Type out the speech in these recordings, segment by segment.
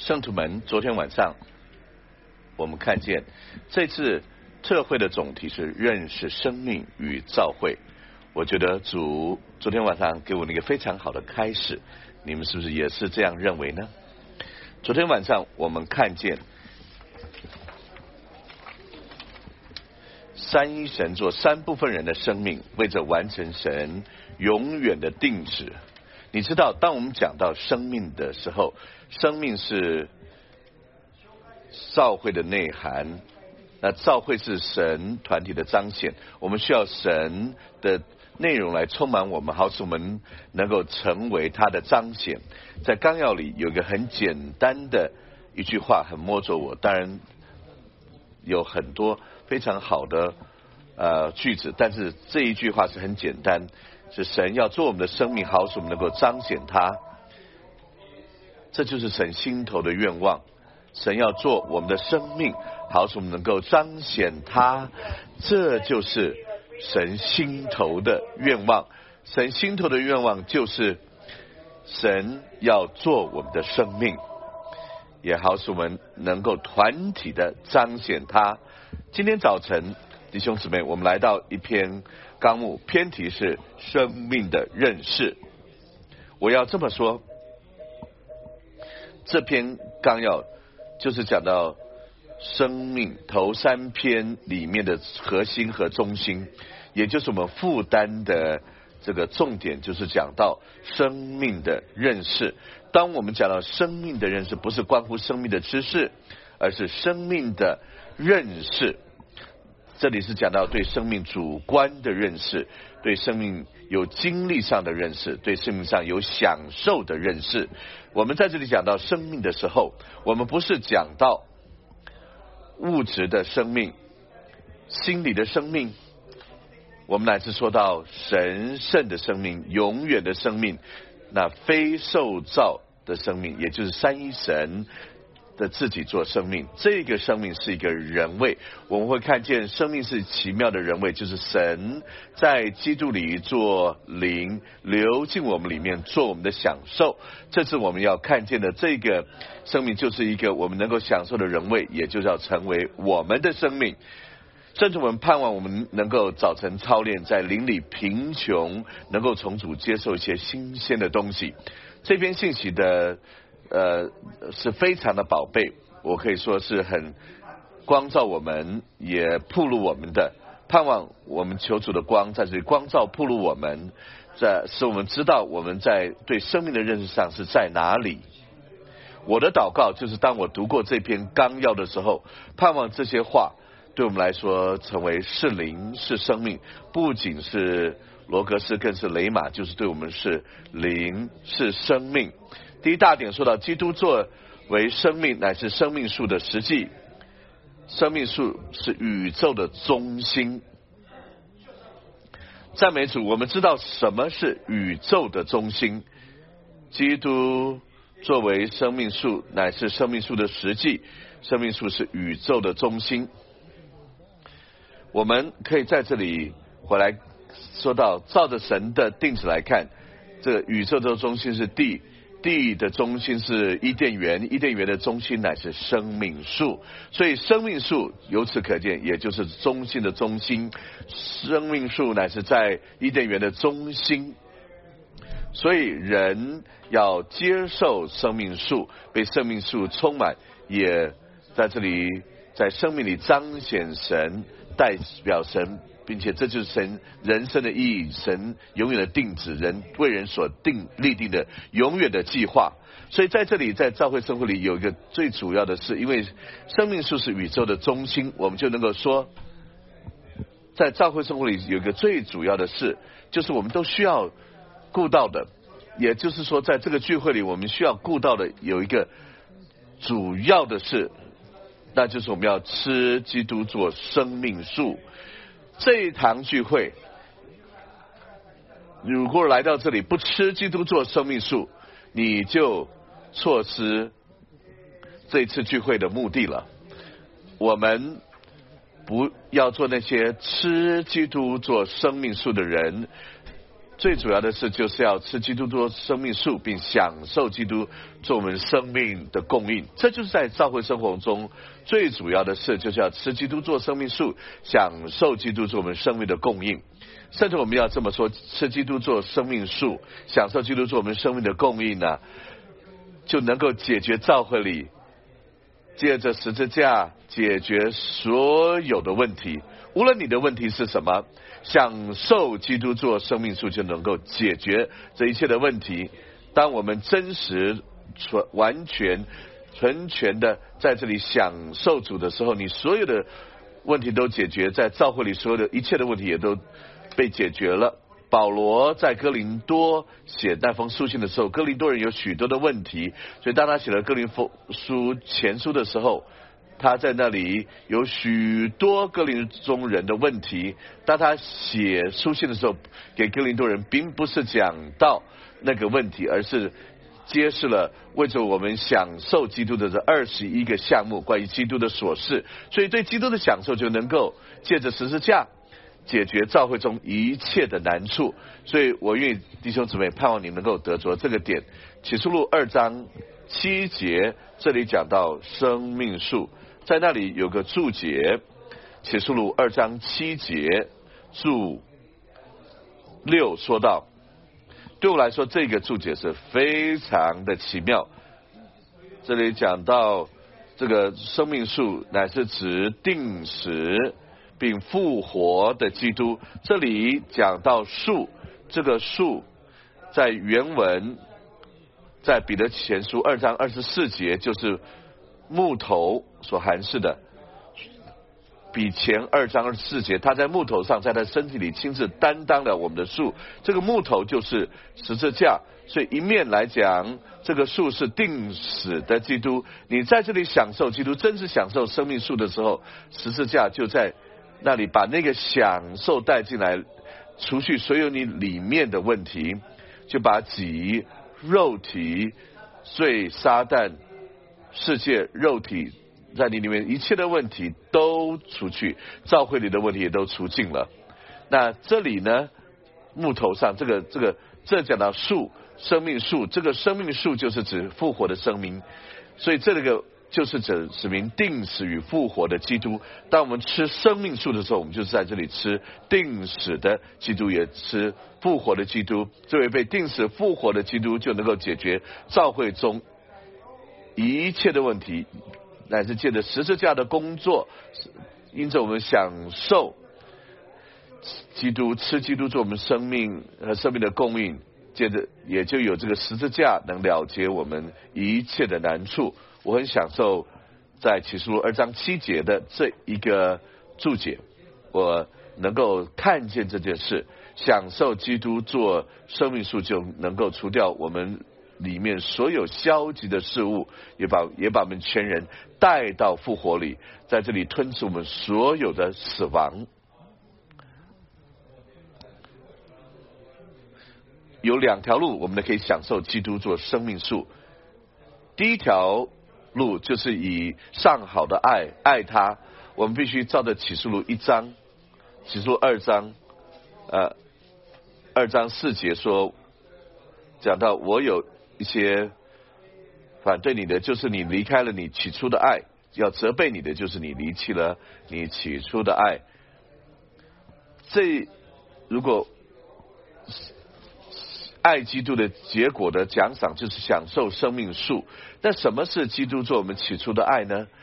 圣徒们，昨天晚上我们看见这次特会的总题是认识生命与召会。我觉得主昨天晚上给我一个非常好的开始，你们是不是也是这样认为呢？昨天晚上我们看见三一神做三部分人的生命，为着完成神永远的定旨。你知道，当我们讲到生命的时候，生命是召会的内涵，那召会是神团体的彰显，我们需要神的内容来充满我们，好使我们能够成为他的彰显。在纲要里有一个很简单的一句话，很摸着我，当然有很多非常好的句子，但是这一句话是很简单，是神要做我们的生命，好使我们能够彰显他。这就是神心头的愿望，神要做我们的生命，好使我们能够彰显他，这就是神心头的愿望。神心头的愿望就是神要做我们的生命，也好使我们能够团体的彰显他。今天早晨弟兄姊妹，我们来到一篇纲目，篇题是生命的认识。我要这么说，这篇纲要就是讲到生命头三篇里面的核心和中心，也就是我们负担的这个重点，就是讲到生命的认识。当我们讲到生命的认识，不是关乎生命的知识，而是生命的认识。这里是讲到对生命主观的认识，对生命有经历上的认识，对生命上有享受的认识。我们在这里讲到生命的时候，我们不是讲到物质的生命、心理的生命，我们乃是说到神圣的生命、永远的生命，那非受造的生命，也就是三一神的自己做生命。这个生命是一个人位，我们会看见生命是奇妙的人位，就是神在基督里做灵，流进我们里面，做我们的享受。这是我们要看见的，这个生命就是一个我们能够享受的人位，也就是要成为我们的生命。甚至我们盼望我们能够早晨操练，在灵里贫穷，能够从主接受一些新鲜的东西。这篇信息的是非常的宝贝，我可以说是很光照我们，也暴露我们的。盼望我们求主的光在这里光照暴露我们，使我们知道我们在对生命的认识上是在哪里。我的祷告就是当我读过这篇纲要的时候，盼望这些话对我们来说成为是灵是生命，不仅是罗格斯，更是雷马，就是对我们是灵是生命。第一大点说到基督作为生命，乃是生命树的实际。生命树是宇宙的中心。赞美主，我们知道什么是宇宙的中心。基督作为生命树，乃是生命树的实际。生命树是宇宙的中心。我们可以在这里回来说到，照着神的定旨来看，这个宇宙的中心是地，地的中心是伊甸园，伊甸园的中心乃是生命树。所以生命树由此可见，也就是中心的中心。生命树乃是在伊甸园的中心。所以人要接受生命树，被生命树充满，也在这里在生命里彰显神，代表神，并且这就是神人生的意义，神永远的定旨，人为人所立定的永远的计划。所以在这里，在教会生活里有一个最主要的是，因为生命树是宇宙的中心，我们就能够说，在教会生活里有一个最主要的事，就是我们都需要顾到的，也就是说在这个聚会里我们需要顾到的有一个主要的事，那就是我们要吃基督做生命树。这一堂聚会如果来到这里不吃基督做生命树，你就错失这一次聚会的目的了。我们不要做那些吃基督做生命树的人， 最主要的是就是要吃基督做生命树，并享受基督做我们生命的供应。这就是在教会生活中最主要的事，就是要吃基督做生命树，享受基督做我们生命的供应。甚至我们要这么说，吃基督做生命树，享受基督做我们生命的供应呢，就能够解决教会里借着十字架解决所有的问题。无论你的问题是什么，享受基督做生命树就能够解决这一切的问题。当我们真实完全纯全的在这里享受主的时候，你所有的问题都解决，在教会里所有的一切的问题也都被解决了。保罗在哥林多写那封书信的时候，哥林多人有许多的问题，所以当他写了哥林书前书的时候，他在那里有许多哥林中人的问题。当他写书信的时候，给哥林多人并不是讲到那个问题，而是揭示了为着我们享受基督的这21个项目，关于基督的琐事。所以对基督的享受就能够借着十字架解决教会中一切的难处。所以我愿意弟兄姊妹盼望你能够得着这个点。启示录2章7节，这里讲到生命树，在那里有个注解，启示录2章7节注6说到，对我来说这个注解是非常的奇妙。这里讲到这个生命树乃是指定时并复活的基督。这里讲到树，这个树在原文在彼得前书2章24节就是木头所含示的，比前2章24节他在木头上，在他身体里亲自担当了我们的树。这个木头就是十字架，所以一面来讲这个树是定死的基督，你在这里享受基督，真是享受生命树的时候，十字架就在那里把那个享受带进来，除去所有你里面的问题，就把己肉体罪撒旦世界肉体在你里面一切的问题都除去，教会里的问题也都除尽了。那这里呢，木头上这讲到树，生命树，这个生命树就是指复活的生命，所以这个就是指明定死与复活的基督。当我们吃生命树的时候，我们就是在这里吃定死的基督，也吃复活的基督。这位被定死复活的基督就能够解决教会中一切的问题，乃至借着十字架的工作，因着我们享受基督，吃基督做我们生命和生命的供应，接着也就有这个十字架能了结我们一切的难处。我很享受在启示录2章7节的这一个注解，我能够看见这件事，享受基督做生命树，就能够除掉我们里面所有消极的事物，也把我们全人带到复活里，在这里吞噬我们所有的死亡。有2条路我们可以享受基督做生命树。第一条路就是以上好的爱他，我们必须照着启示录1章，启示录2章2章4节说，讲到我有一些反对你的，就是你离开了你起初的爱；要责备你的，就是你离弃了你起初的爱。这如果爱基督的结果的奖赏就是享受生命树。那什么是基督做我们起初的爱呢？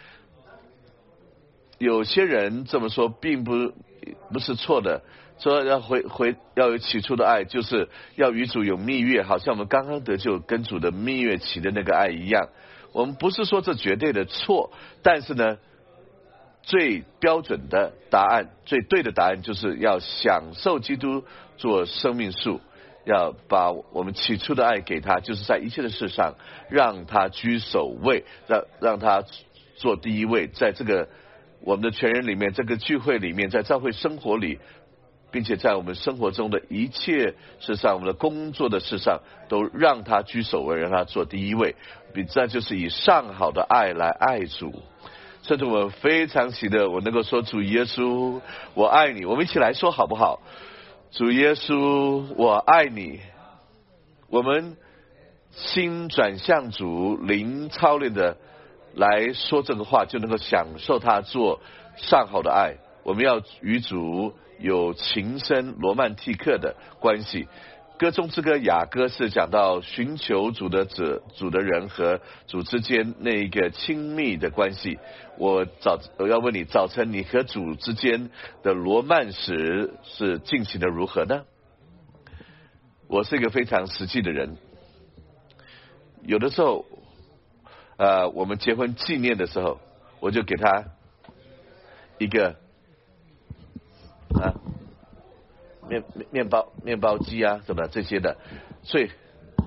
有些人这么说并不是错的，说要有起初的爱，就是要与主有蜜月，好像我们刚刚得救跟主的蜜月期的那个爱一样。我们不是说这绝对的错，但是呢，最标准的答案，最对的答案就是要享受基督做生命树，要把我们起初的爱给他，就是在一切的事上让他居首位，让他做第一位，在这个我们的全人里面，这个聚会里面，在教会生活里，并且在我们生活中的一切事上，我们的工作的事上，都让他居首位，让他做第一位。这就是以上好的爱来爱主。甚至我非常喜乐，我能够说主耶稣我爱你，我们一起来说好不好？ 主耶稣，我爱你。我们心转向主，灵操练的来说这个话，就能够享受他做上好的爱。我们要与主有情深罗曼蒂克的关系。歌中之歌雅歌是讲到寻求主的人和主之间那一个亲密的关系。我要问你，早晨你和主之间的罗曼史是进行的如何呢？我是一个非常实际的人，有的时候我们结婚纪念的时候，我就给他一个面包机啊什么这些的，所以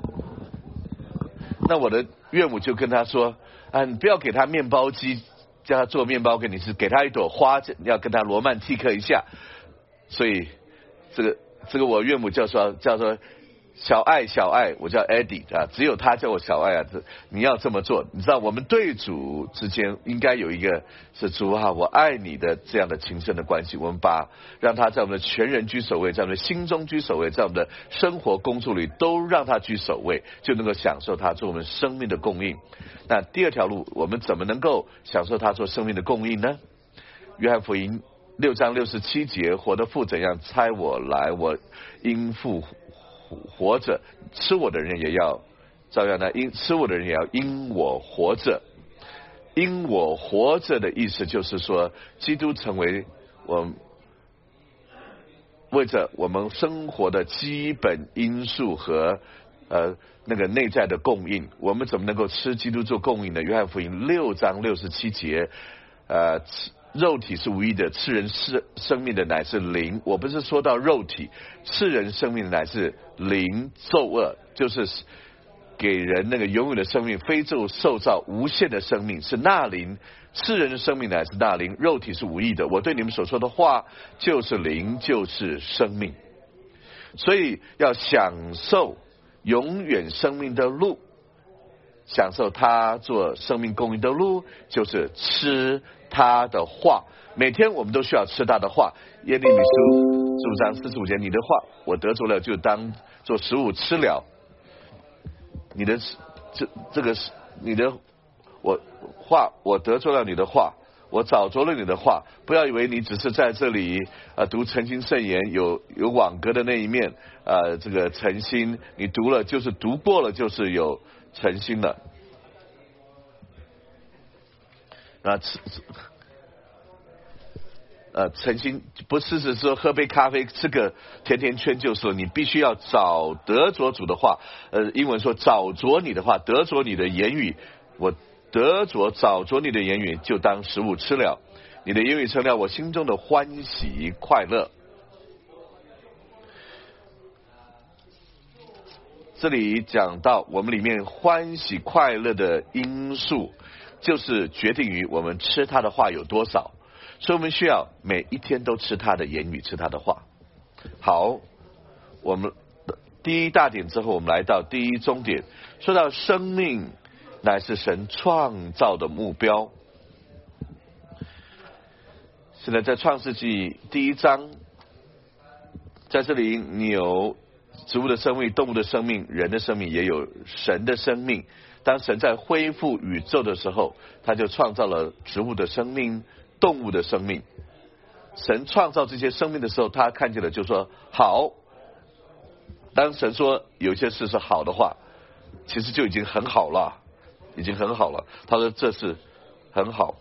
那我的岳母就跟他说你不要给他面包机，叫他做面包给你吃，给他一朵花，要跟他罗曼蒂克一下。所以这个我岳母叫做小爱，我叫 Eddie 只有他叫我小爱你要这么做。你知道我们对主之间应该有一个是主我爱你的这样的情深的关系。我们让他在我们的全人居首位，在我们的心中居首位，在我们的生活工作里都让他居首位，就能够享受他做我们生命的供应。那第二条路，我们怎么能够享受他做生命的供应呢？约翰福音6章67节，活的父怎样差我来，我因父活着，吃我的人也要照样呢，吃我的人也要因我活着。因我活着的意思就是说，基督成为为着我们生活的基本因素和那个内在的供应。我们怎么能够吃基督做供应呢？约翰福音6章67节，肉体是无益的，赐人生命的乃是灵。我不是说到肉体，赐人生命的乃是灵奏恶，就是给人那个永远的生命，非受造无限的生命是那灵，赐人的生命乃是那灵。肉体是无益的，我对你们所说的话就是灵，就是生命。所以要享受永远生命的路，享受他做生命供应的路，就是吃他的话。每天我们都需要吃他的话。耶利米书15章45节，你的话我得着了，就当做食物吃了。你的这个你的话我得着了，你的话我找着了你的话。不要以为你只是在这里读诚心圣言，有网格的那一面这个诚心，你读了就是读过了，就是有诚心了。诚心不是说喝杯咖啡吃个甜甜圈就是了，你必须要找得着主的话。英文说找着你的话，得着你的言语。我得着找着你的言语，就当食物吃了。你的言语成了我心中的欢喜快乐。这里讲到我们里面欢喜快乐的因素，就是决定于我们吃他的话有多少。所以我们需要每一天都吃他的言语，吃他的话。好，我们第一大点之后，我们来到第一中点，说到生命乃是神创造的目标。现在在创世纪第1章，在这里你有植物的生命、动物的生命、人的生命，也有神的生命。当神在恢复宇宙的时候，他就创造了植物的生命、动物的生命。神创造这些生命的时候，他看见了就说好。当神说有些事是好的话，其实就已经很好了，已经很好了。他说这是很好。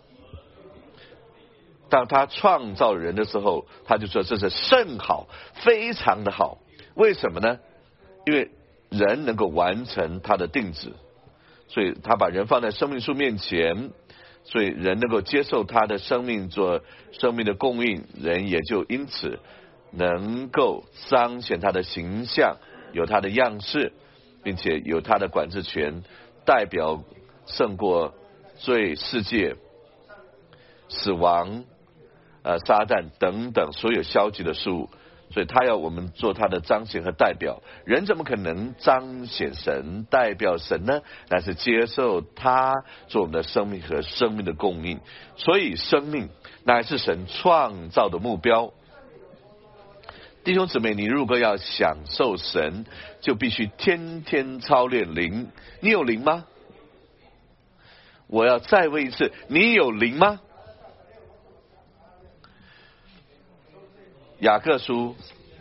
当他创造人的时候，他就说这是甚好，非常的好。为什么呢？因为人能够完成他的定旨，所以他把人放在生命树面前，所以人能够接受他的生命做生命的供应，人也就因此能够彰显他的形象，有他的样式，并且有他的管制权，代表胜过罪、世界、死亡、撒旦等等所有消极的事物。所以他要我们做他的彰显和代表。人怎么可能彰显神、代表神呢？那是接受他做我们的生命和生命的供应。所以生命乃是神创造的目标。 弟兄姊妹，你如果要享受神，就必须天天操练灵。你有灵吗？我要再问一次，你有灵吗？雅各书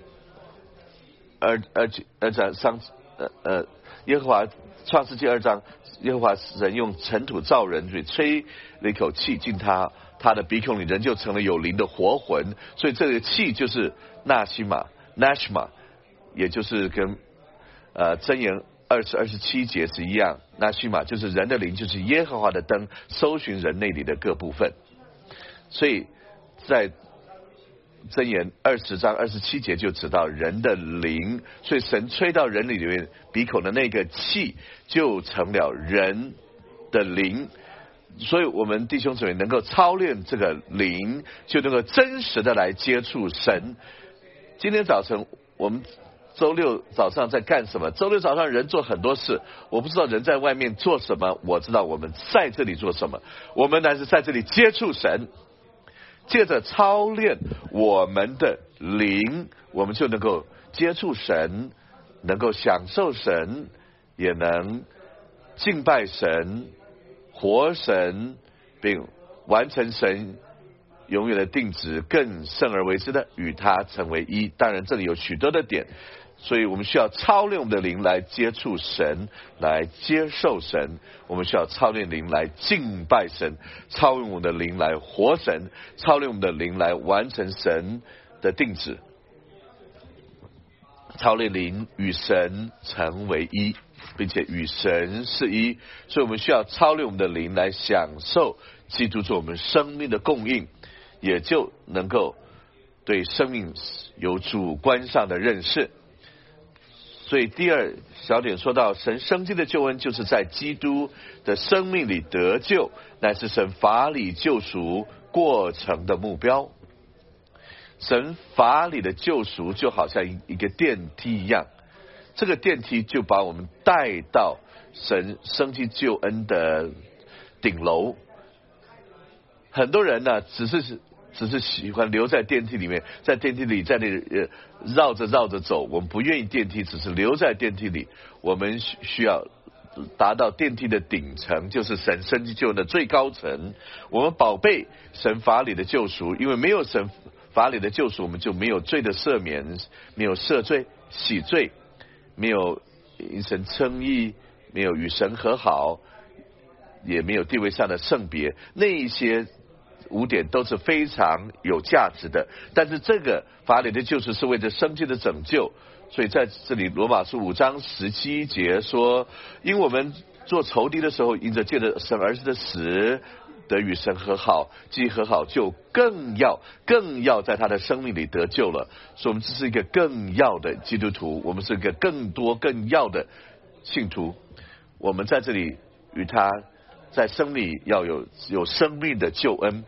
2章耶和华创世纪2章，耶和华神用尘土造人，所以吹了一口气进他的鼻孔里，人就成了有灵的活魂。所以这个气就是纳西玛 Nashma， 也就是跟箴言27节是一样。纳西玛就是人的灵，就是耶和华的灯，搜寻人内里的各部分。所以在箴言20章27节就指到人的灵，所以神吹到人里面鼻孔的那个气就成了人的灵。所以我们弟兄姊妹能够操练这个灵，就能够真实的来接触神。今天早晨我们周六早上在干什么？周六早上人做很多事，我不知道人在外面做什么，我知道我们在这里做什么。我们乃是在这里接触神，借着操练我们的灵，我们就能够接触神，能够享受神，也能敬拜神，活神，并完成神永远的定旨，更胜而为之的与他成为一。当然这里有许多的点，所以我们需要操练我们的灵来接触神，来接受神。我们需要操练灵来敬拜神，操练我们的灵来活神，操练我们的灵来完成神的定旨。操练灵与神成为一，并且与神是一，所以我们需要操练我们的灵来享受基督做我们生命的供应，也就能够对生命有主观上的认识。所以第二小点说到，神生机的救恩就是在基督的生命里得救，乃是神法理救赎过程的目标。神法理的救赎就好像一个电梯一样，这个电梯就把我们带到神生机救恩的顶楼。很多人呢，只是喜欢留在电梯里面，在电梯里在那绕着走，我们不愿意电梯，只是留在电梯里。我们需要达到电梯的顶层，就是神生机救恩的最高层。我们宝贝神法理的救赎，因为没有神法理的救赎，我们就没有罪的赦免，没有赦罪洗罪，没有因神称义，没有与神和好，也没有地位上的圣别。那一些5点都是非常有价值的，但是这个法理的救赎是为着生机的拯救。所以在这里罗马书5章17节说，因我们做仇敌的时候，因着借着神儿子的死得与神和好，既和好就更要在他的生命里得救了。所以我们这是一个更要的基督徒，我们是一个更多更要的信徒。我们在这里与他在生命里要有生命的救恩。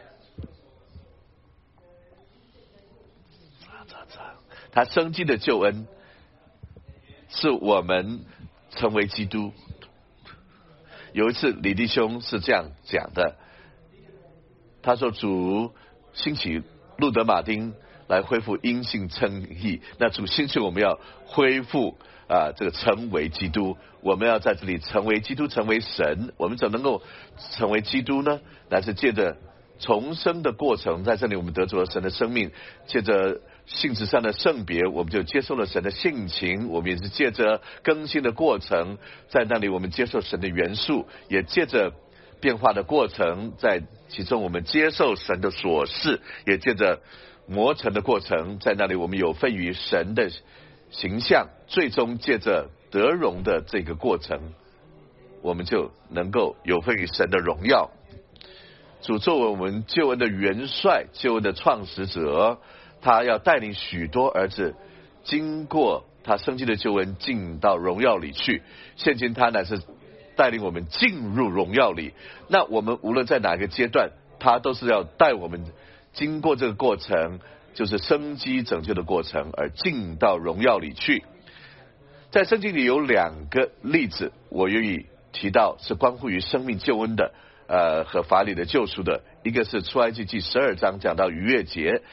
他生机的救恩是我们成为基督。有一次李弟兄是这样讲的，他说主兴起路德马丁来恢复因信称义，那主兴起我们要恢复这个成为基督，我们要在这里成为基督，成为神。我们怎么能够成为基督呢？那是借着重生的过程，在这里我们得着了神的生命，借着性质上的圣别，我们就接受了神的性情。我们也是借着更新的过程，在那里我们接受神的元素，也借着变化的过程，在其中我们接受神的所示，也借着磨成的过程，在那里我们有份于神的形象，最终借着得荣的这个过程，我们就能够有份于神的荣耀。主作为我们救恩的元帅，救恩的创始者，他要带领许多儿子经过他生机的救恩进到荣耀里去。现今他乃是带领我们进入荣耀里，那我们无论在哪个阶段，他都是要带我们经过这个过程，就是生机拯救的过程，而进到荣耀里去。在圣经里有2个例子，我愿意提到是关乎于生命救恩的和法理的救赎的。一个是出埃及记12章讲到逾越节，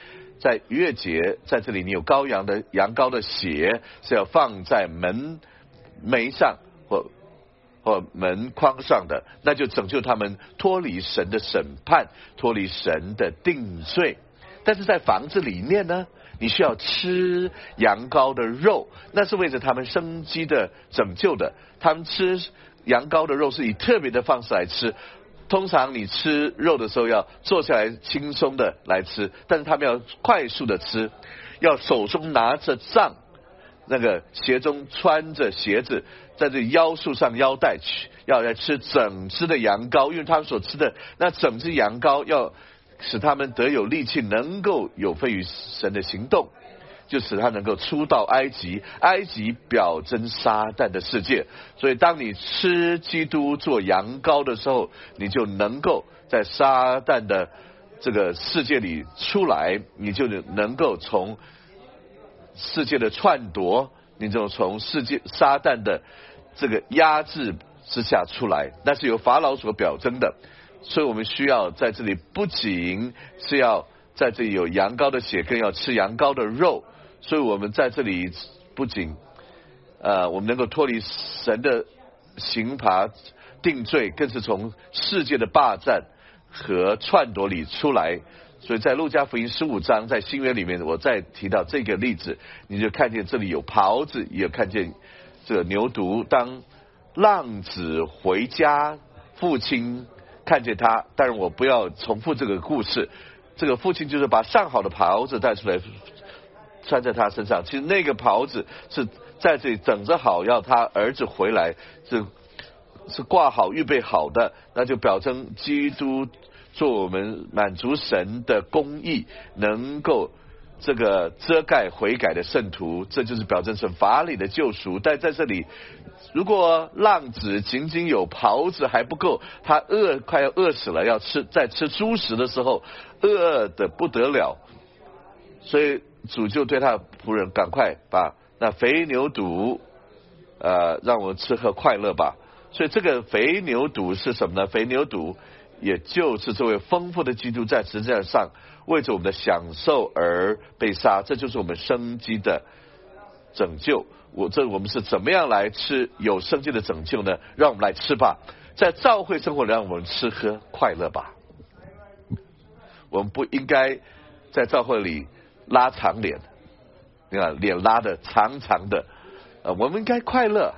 在逾越节，在这里你有羔羊的羊羔的血是要放在门楣上或门框上的，那就拯救他们脱离神的审判，脱离神的定罪。但是在房子里面呢，你需要吃羊羔的肉，那是为着他们生机的拯救的。他们吃羊羔的肉是以特别的方式来吃，通常你吃肉的时候要坐下来轻松的来吃，但是他们要快速的吃，要手中拿着杖，那个鞋中穿着鞋子，在这腰束上腰带，要来吃整只的羊羔，因为他们所吃的那整只羊羔要使他们得有力气，能够有份于神的行动，就使他能够出到埃及。埃及表征撒旦的世界，所以当你吃基督做羊羔的时候，你就能够在撒旦的这个世界里出来，你就能够从世界的篡夺，你就从世界撒旦的这个压制之下出来，那是由法老所表征的。所以我们需要在这里不仅是要在这里有羊羔的血，更要吃羊羔的肉。所以我们在这里不仅我们能够脱离神的刑罚定罪，更是从世界的霸占和篡夺里出来。所以在路加福音15章，在新约里面，我再提到这个例子，你就看见这里有袍子，也有看见这个牛犊。当浪子回家，父亲看见他，当然我不要重复这个故事，这个父亲就是把上好的袍子带出来穿在他身上，其实那个袍子是在这里等着好，要他儿子回来，是挂好预备好的，那就表征基督做我们满足神的公义，能够这个遮盖悔改的圣徒，这就是表征神法理的救赎。但在这里，如果浪子仅仅有袍子还不够，他快要饿死了，要在吃猪食的时候饿得不得了，所以主就对他的仆人，赶快把那肥牛肚让我们吃喝快乐吧。所以这个肥牛肚是什么呢？肥牛肚也就是这位丰富的基督在十字架上为着我们的享受而被杀，这就是我们生机的拯救。我们是怎么样来吃有生机的拯救呢？让我们来吃吧，在教会生活里让我们吃喝快乐吧。我们不应该在教会里拉长脸，你看脸拉的长长的，我们应该快乐。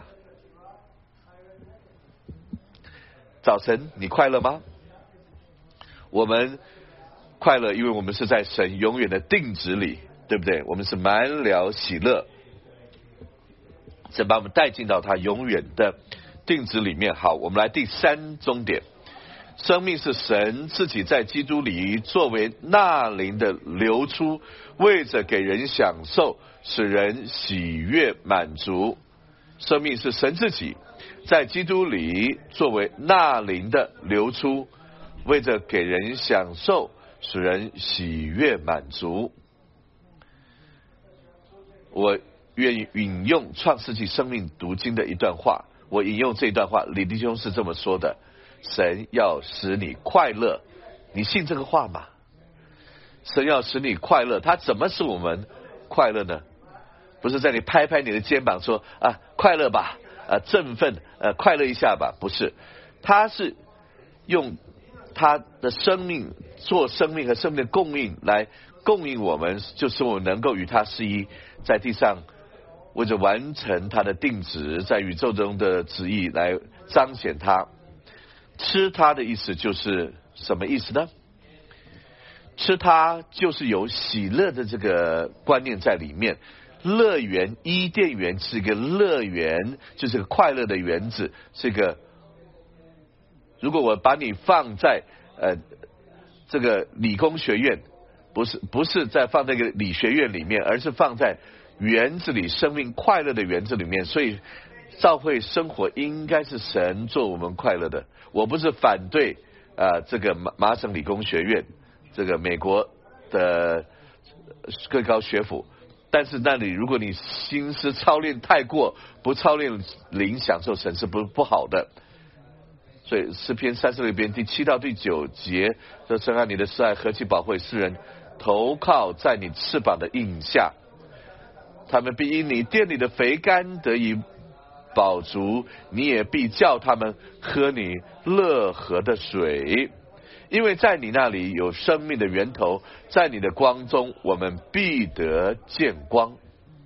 早晨你快乐吗？我们快乐，因为我们是在神永远的定旨里，对不对？我们是满了喜乐，神把我们带进到他永远的定旨里面。好，我们来第三终点，生命是神自己在基督里作为纳灵的流出，为着给人享受，使人喜悦满足。生命是神自己在基督里作为纳灵的流出，为着给人享受，使人喜悦满足。我愿意引用创世纪生命读经的一段话，我引用这段话，李弟兄是这么说的：神要使你快乐，你信这个话吗？神要使你快乐，他怎么使我们快乐呢？不是在你拍拍你的肩膀说快乐吧，振奋，快乐一下吧，不是，他是用他的生命做生命和生命的供应来供应我们，就是我们能够与他是一，在地上为着完成他的定旨，在宇宙中的旨意来彰显他。吃他的意思就是什么意思呢？吃它就是有喜乐的这个观念在里面。乐园，伊甸园是一个乐园，就是个快乐的园子，是一个。如果我把你放在这个理工学院，不是在放在一个理学院里面，而是放在园子里，生命快乐的园子里面。所以教会生活应该是神做我们快乐的。我不是反对这个麻省理工学院，这个美国的更高学府，但是那里如果你心思操练太过，不操练灵享受神是不好的。所以诗篇36篇第7到第9节，这神啊，你的慈爱何其宝贵，世人投靠在你翅膀的印下。他们必因你殿里的肥甘得以饱足，你也必叫他们喝你乐河的水，因为在你那里有生命的源头，在你的光中我们必得见光。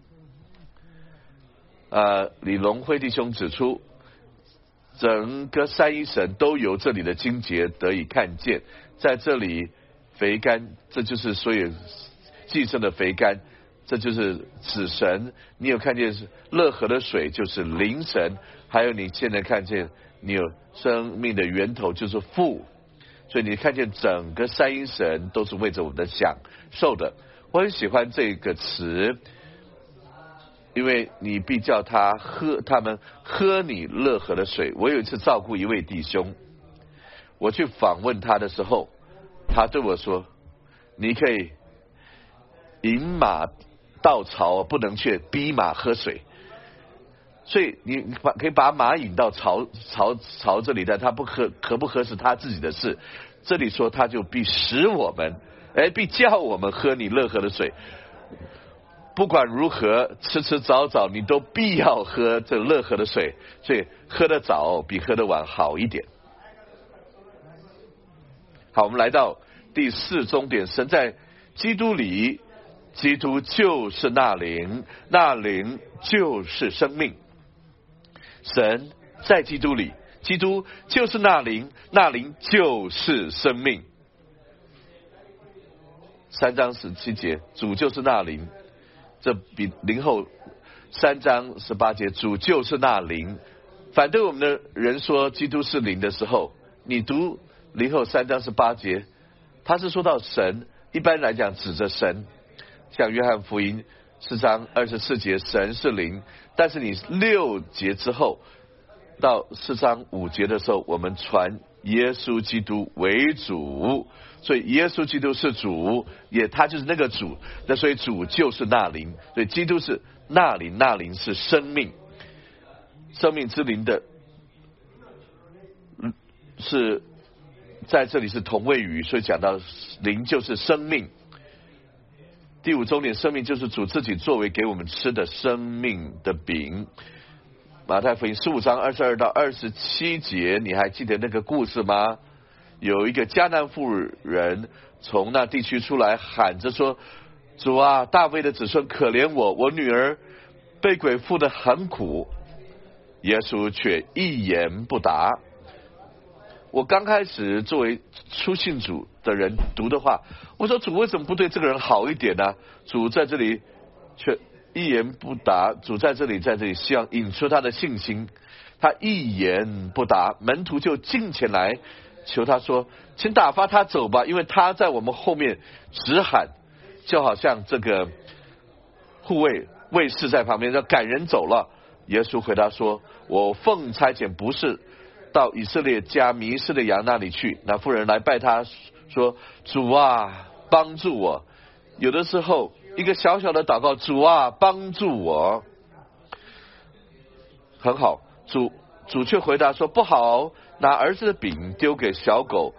李龙辉弟兄指出，整个三一神都由这里的经节得以看见，在这里肥甘，这就是所有寄生的肥甘，这就是子神。你有看见乐河的水就是灵神，还有你现在看见你有生命的源头就是父，所以你看见整个三一神都是为着我们的享受的。我很喜欢这个词，因为你必叫他们喝你乐河的水。我有一次照顾一位弟兄，我去访问他的时候，他对我说，你可以引马到槽，不能去逼马喝水。所以你可以把马引到槽这里，但他可不喝是他自己的事。这里说他就必使我们，必叫我们喝你乐河的水。不管如何，迟早你都必要喝这乐河的水，所以喝得早比喝得晚好一点。好，我们来到第四终点，神在基督里，基督就是那灵，那灵就是生命。神在基督里，基督就是那灵，那灵就是生命。3章17节，主就是那灵，这比灵后3章18节，主就是那灵。反对我们的人说基督是灵的时候，你读灵后3章18节，他是说到神，一般来讲指着神，像约翰福音4章24节，神是灵。但是你6节之后到4章5节的时候，我们传耶稣基督为主，所以耶稣基督是主，他就是那个主，那所以主就是那灵，所以基督是那灵，那灵是生命，生命之灵的是在这里是同位语，所以讲到灵就是生命。第5终点，生命就是主自己作为给我们吃的生命的饼。马太福音15章22到27节，你还记得那个故事吗？有一个迦南妇人从那地区出来，喊着说，主啊，大卫的子孙，可怜我，我女儿被鬼附得很苦。耶稣却一言不答。我刚开始作为初信主的人读的话，我说主为什么不对这个人好一点呢？主在这里却一言不答，主在这里希望引出他的信心，他一言不答，门徒就近前来求他说，请打发他走吧，因为他在我们后面直喊，就好像这个护卫士在旁边要赶人走了。耶稣回答说，我奉差遣不是到以色列家迷失的羊那里去。那妇人来拜他说，主啊，帮助我。有的时候一个小小的祷告，主啊，帮助我，很好。主却回答说，不好，拿儿子的饼丢给小狗。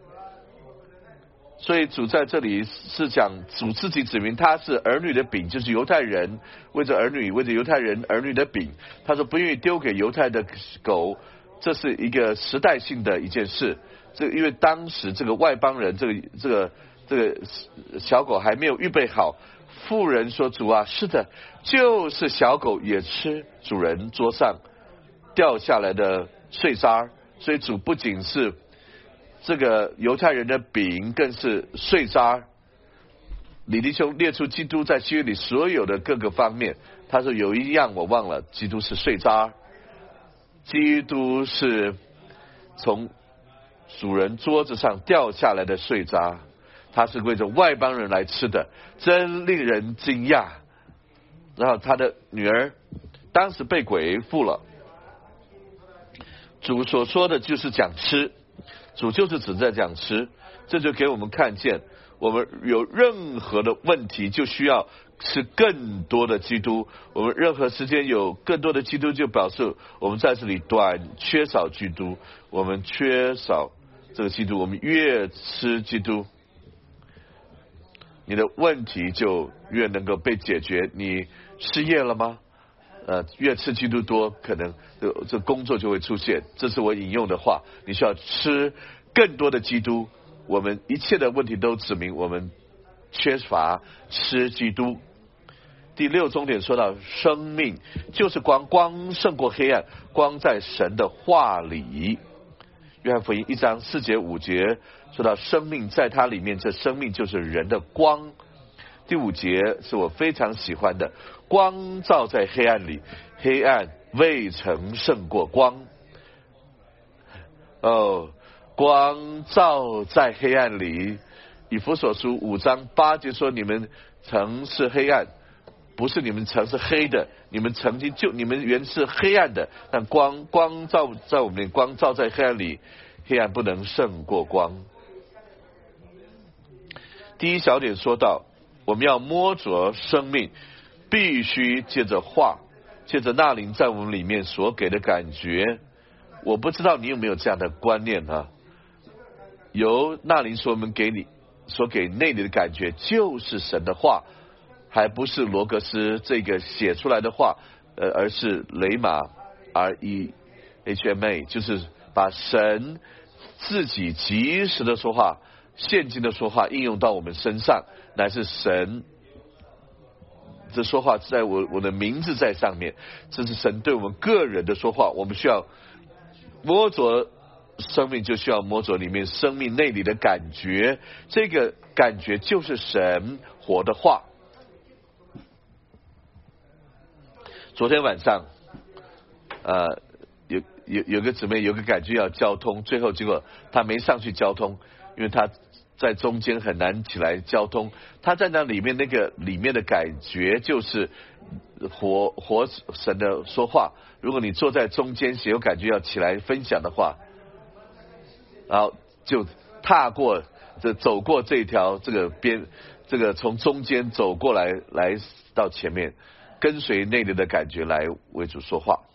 所以主在这里是讲主自己指明他是儿女的饼，就是犹太人为着犹太人儿女的饼，他说不愿意丢给犹太的狗，这是一个时代性的一件事。因为当时这个外邦人这个小狗还没有预备好。妇人说，主啊，是的，就是小狗也吃主人桌上掉下来的碎渣。所以主不仅是这个犹太人的饼，更是碎渣。李弟兄列出基督在新约里所有的各个方面，他说有一样我忘了，基督是碎渣，基督是从主人桌子上掉下来的碎渣，他是为着外邦人来吃的，真令人惊讶。然后他的女儿当时被鬼附了，主所说的就是讲吃，主就是只在讲吃，这就给我们看见，我们有任何的问题就需要吃更多的基督，我们任何时间有更多的基督，就表示我们在这里缺少基督，我们缺少这个基督，我们越吃基督。 你的问题就越能够被解决。你失业了吗？越吃基督多，可能这工作就会出现。这是我引用的话。你需要吃更多的基督。我们一切的问题都指明我们缺乏吃基督。第6重点说到生命就是光，光胜过黑暗，光在神的话里。约翰福音1章4节5节说到生命在它里面，这生命就是人的光。第5节是我非常喜欢的，光照在黑暗里，黑暗未曾胜过光。光照在黑暗里。以弗所书5章8节说，你们曾是黑暗，不是你们曾是黑的，你们曾经你们原是黑暗的，但光照在我们，光照在黑暗里，黑暗不能胜过光。第1小点说到，我们要摸着生命，必须借着话，借着那灵在我们里面所给的感觉。我不知道你有没有这样的观念啊？由那灵所给内里的感觉，就是神的话，还不是罗格斯这个写出来的话，而是雷马 REHMA， 就是把神自己及时的说话，现今的说话应用到我们身上，乃是神这说话在我的名字在上面，这是神对我们个人的说话。我们需要摸着生命，就需要摸着里面生命内里的感觉，这个感觉就是神活的话。昨天晚上有个姊妹有个感觉要交通，最后结果她没上去交通，因为她在中间很难起来交通。她在那里面里面的感觉就是活神的说话。如果你坐在中间有感觉要起来分享的话，然后就走过这条这个从中间走过来到前面，跟随内里的感觉来为主说话。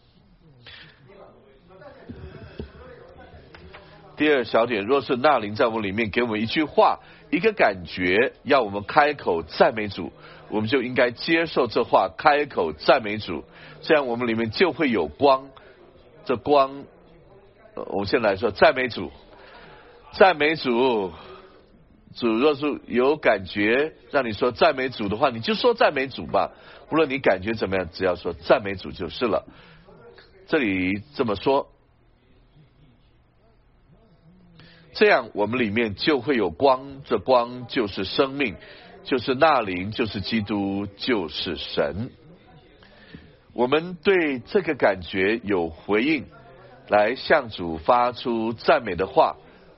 第2小点，若是那灵在我们里面给我们一句话，一个感觉，要我们开口赞美主，我们就应该接受这话，开口赞美主，这样我们里面就会有光。这光，我们先来说赞美主，赞美主。主若是有感觉让你说赞美主的话，你就说赞美主吧，无论你感觉怎么样，只要说赞美主就是了。这里这么说，这样我们里面就会有光，这光就是生命，就是那灵，就是基督，就是神。我们对这个感觉有回应，来向主发出赞美的话，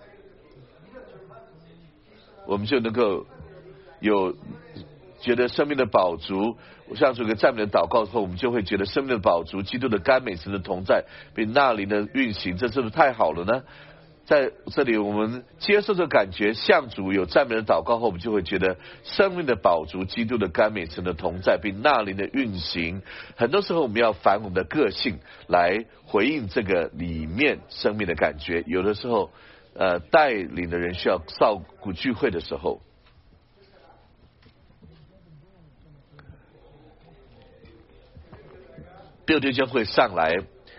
我们就能够有觉得生命的饱足。向主一个赞美的祷告后，我们就会觉得生命的饱足，基督的甘美神的同在，并那灵的运行，这是不是太好了呢？在这里我们接受这感觉，向主有赞美的祷告后，我们就会觉得生命的饱足，基督的甘美神的同在，并那灵的运行。很多时候我们要反我们的个性来回应这个里面生命的感觉。有的时候带领的人需要照顾聚会的时候，弟兄将会上来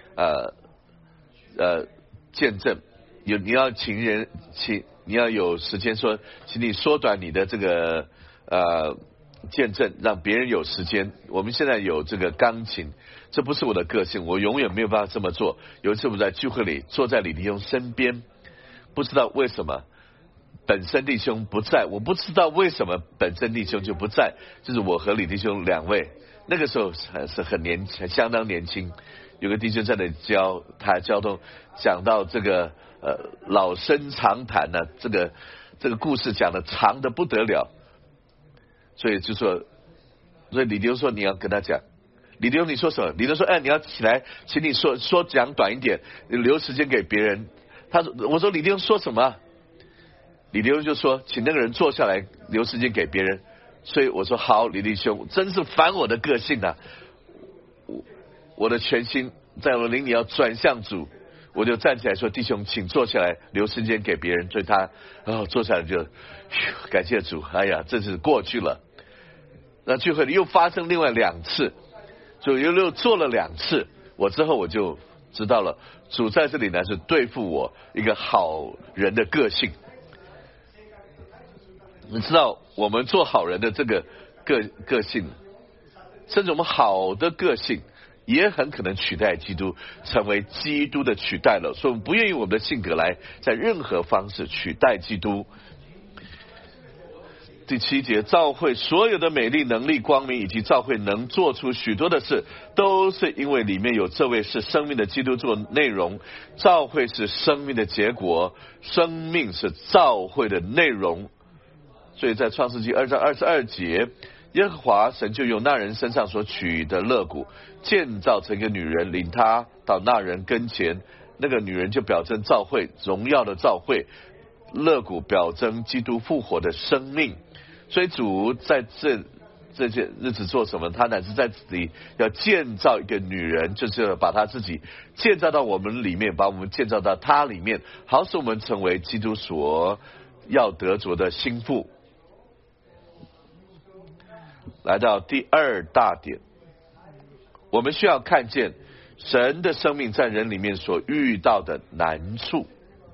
见证。你要你要有时间说，请你缩短你的这个见证，让别人有时间。我们现在有这个钢琴，这不是我的个性，我永远没有办法这么做。有一次我在聚会里坐在李弟兄身边，不知道为什么本身弟兄不在，我不知道为什么本身弟兄就不在，就是我和李弟兄2位，那个时候是相当年轻。有个弟兄在那里他交通，讲到这个老生常谈呢，这个故事讲的长的不得了，所以李弟兄说你要跟他讲。李弟兄你说什么？李弟兄说你要起来，请你说讲短一点，留时间给别人。我说李弟兄说什么？李弟兄就说请那个人坐下来，留时间给别人。所以我说好，李弟兄真是反我的个性啊！我的全心在我的灵里要转向主， 我就站起来说：“弟兄，请坐下来，留时间给别人。”所以他坐下来就感谢主，哎呀，这是过去了。那聚会里又发生另外2次，就又做了2次。我之后我就知道了，主在这里呢是对付我一个好人的个性。你知道我们做好人的这个个性，甚至我们好的个性也很可能取代基督，成为基督的取代了。所以我们不愿意我们的性格来在任何方式取代基督。第7节，教会所有的美丽、能力、光明，以及教会能做出许多的事，都是因为里面有这位是生命的基督做内容。教会是生命的结果，生命是教会的内容。所以在创世纪2章22节，耶和华神就用那人身上所取的肋骨建造成一个女人，领他到那人跟前。那个女人就表征教会，荣耀的教会，肋骨表征基督复活的生命。所以主在这些日子做什么？他乃是在这里要建造一个女人，就是把他自己建造到我们里面，把我们建造到他里面，好使我们成为基督所要得着的心腹。来到第2大点，我们需要看见神的生命在人里面所遇到的难处。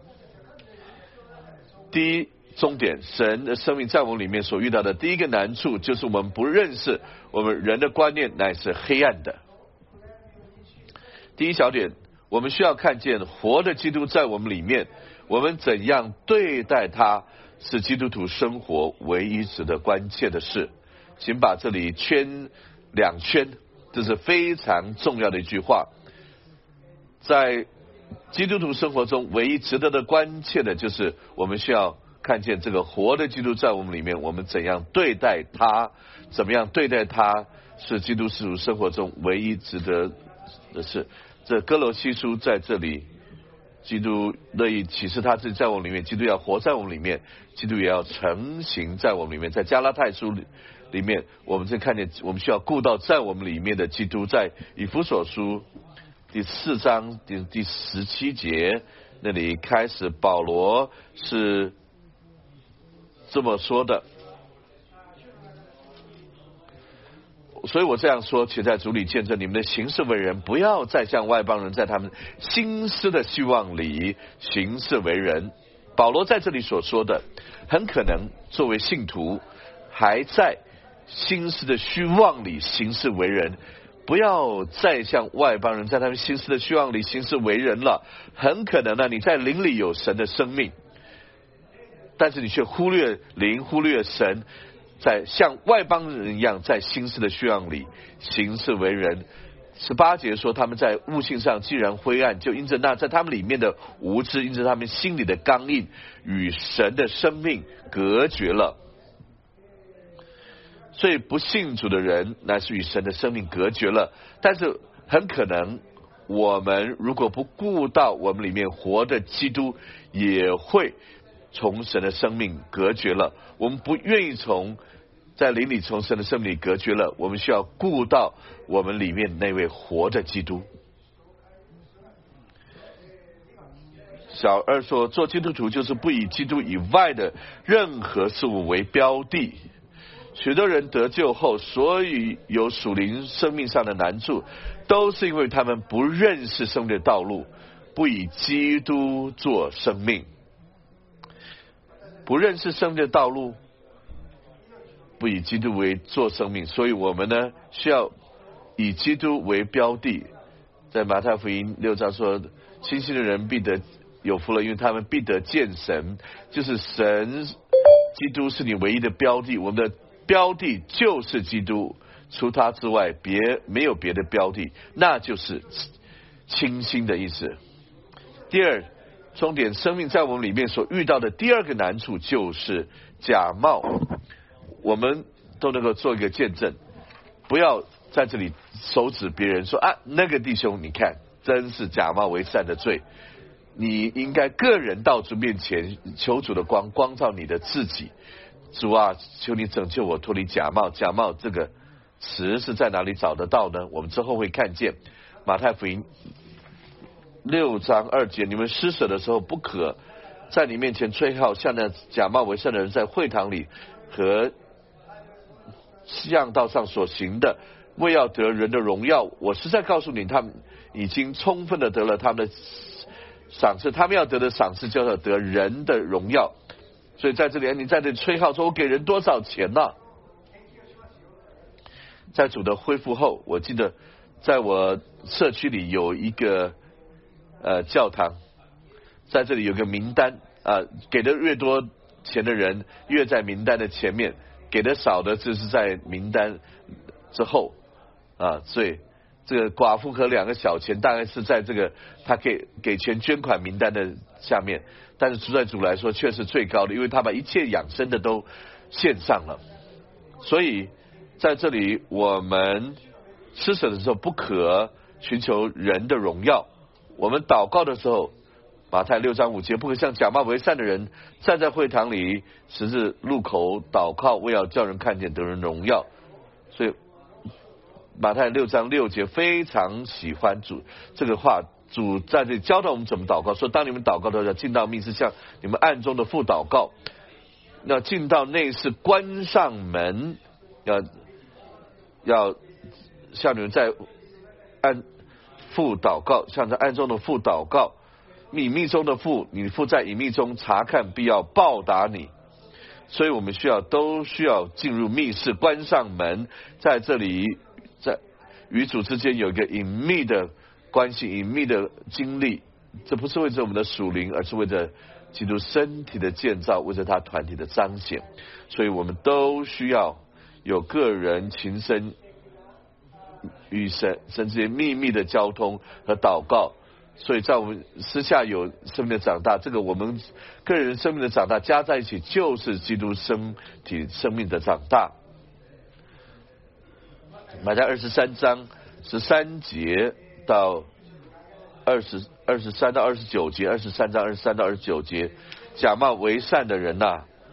第一终点，神的生命在我们里面所遇到的第一个难处，就是我们不认识我们人的观念乃是黑暗的。第一小点，我们需要看见活的基督在我们里面，我们怎样对待他，是基督徒生活唯一值得关切的事。请把这里圈2圈，这是非常重要的一句话。在基督徒生活中唯一值得的关切的，就是我们需要看见这个活的基督在我们里面，我们怎样对待他，怎么样对待他，是基督徒生活中唯一值得的事。这哥罗西书在这里，基督乐意启示他自己在我们里面，基督要活在我们里面，基督也要成形在我们里面。在加拉太书里面，我们看见我们需要顾到在我们里面的基督。在以弗所书第4章第17节那里开始，保罗是这么说的。所以我这样说，且在主里见证你们的行事为人，不要再像外邦人在他们心思的希望里行事为人。保罗在这里所说的，很可能作为信徒还在心思的虚妄里行事为人，不要再像外邦人在他们心思的虚妄里行事为人了。很可能呢，你在灵里有神的生命，但是你却忽略灵，忽略神，在像外邦人一样在心思的虚妄里行事为人。18节说，他们在悟性上既然灰暗，就因着那在他们里面的无知，因着他们心里的刚硬，与神的生命隔绝了。所以不信主的人乃是与神的生命隔绝了。但是很可能我们如果不顾到我们里面活的基督，也会从神的生命隔绝了。我们不愿意在灵里从神的生命里隔绝了，我们需要顾到我们里面那位活的基督。小2说，做基督徒就是不以基督以外的任何事物为标的。许多人得救后，所以有属灵生命上的难处，都是因为他们不认识生命的道路，不以基督做生命。不认识生命的道路，不以基督为做生命，所以我们呢需要以基督为标的。在马太福音6章说，清心的人必得有福了，因为他们必得见神。就是神基督是你唯一的标的，我们的标的就是基督，除他之外没有别的标的，那就是清心的意思。第二重点，生命在我们里面所遇到的第2个难处就是假冒。我们都能够做一个见证，不要在这里手指别人说那个弟兄你看真是假冒为善的罪。你应该个人到主面前求主的光照你的自己。主啊，求你拯救我脱离假冒。假冒这个词是在哪里找得到呢？我们之后会看见马太福音 6章2节，你们施舍的时候不可在你面前吹号，像那假冒为善的人在会堂里和向道上所行的，为要得人的荣耀。我实在告诉你，他们已经充分的得了他们的赏赐，他们要得的赏赐叫做得人的荣耀。所以在这里，你在这里吹号说我给人多少钱呢？在主的恢复后，我记得在我社区里有一个教堂，在这里有个名单给的越多钱的人越在名单的前面，给的少的就是在名单之后所以这个寡妇和2个小钱大概是在这个他给钱捐款名单的下面，但是主在主来说却是最高的，因为他把一切养生的都献上了。所以在这里我们施舍的时候不可寻求人的荣耀，我们祷告的时候，马太6章5节，不可像假冒为善的人站在会堂里十字路口祷告，为要叫人看见得人荣耀。所以马太6章6节非常喜欢主这个话，主在这里教导我们怎么祷告，说当你们祷告的时候要进到密室，向你们暗中的父祷告，要进到内室关上门，要向你们在暗父祷告，向着暗中的父祷告，隐秘中的父，你父在隐秘中查看，必要报答你。所以我们都需要进入密室，关上门，在这里在与主之间有一个隐秘的关系，隐秘的经历。这不是为着我们的属灵，而是为着基督身体的建造，为着他团体的彰显。所以我们都需要有个人情深与神之间秘密的交通和祷告。所以在我们私下有生命的长大，这个我们个人生命的长大加在一起，就是基督身体生命的长大。马太23章13节到23到29节，23章23到29节，假冒为善的人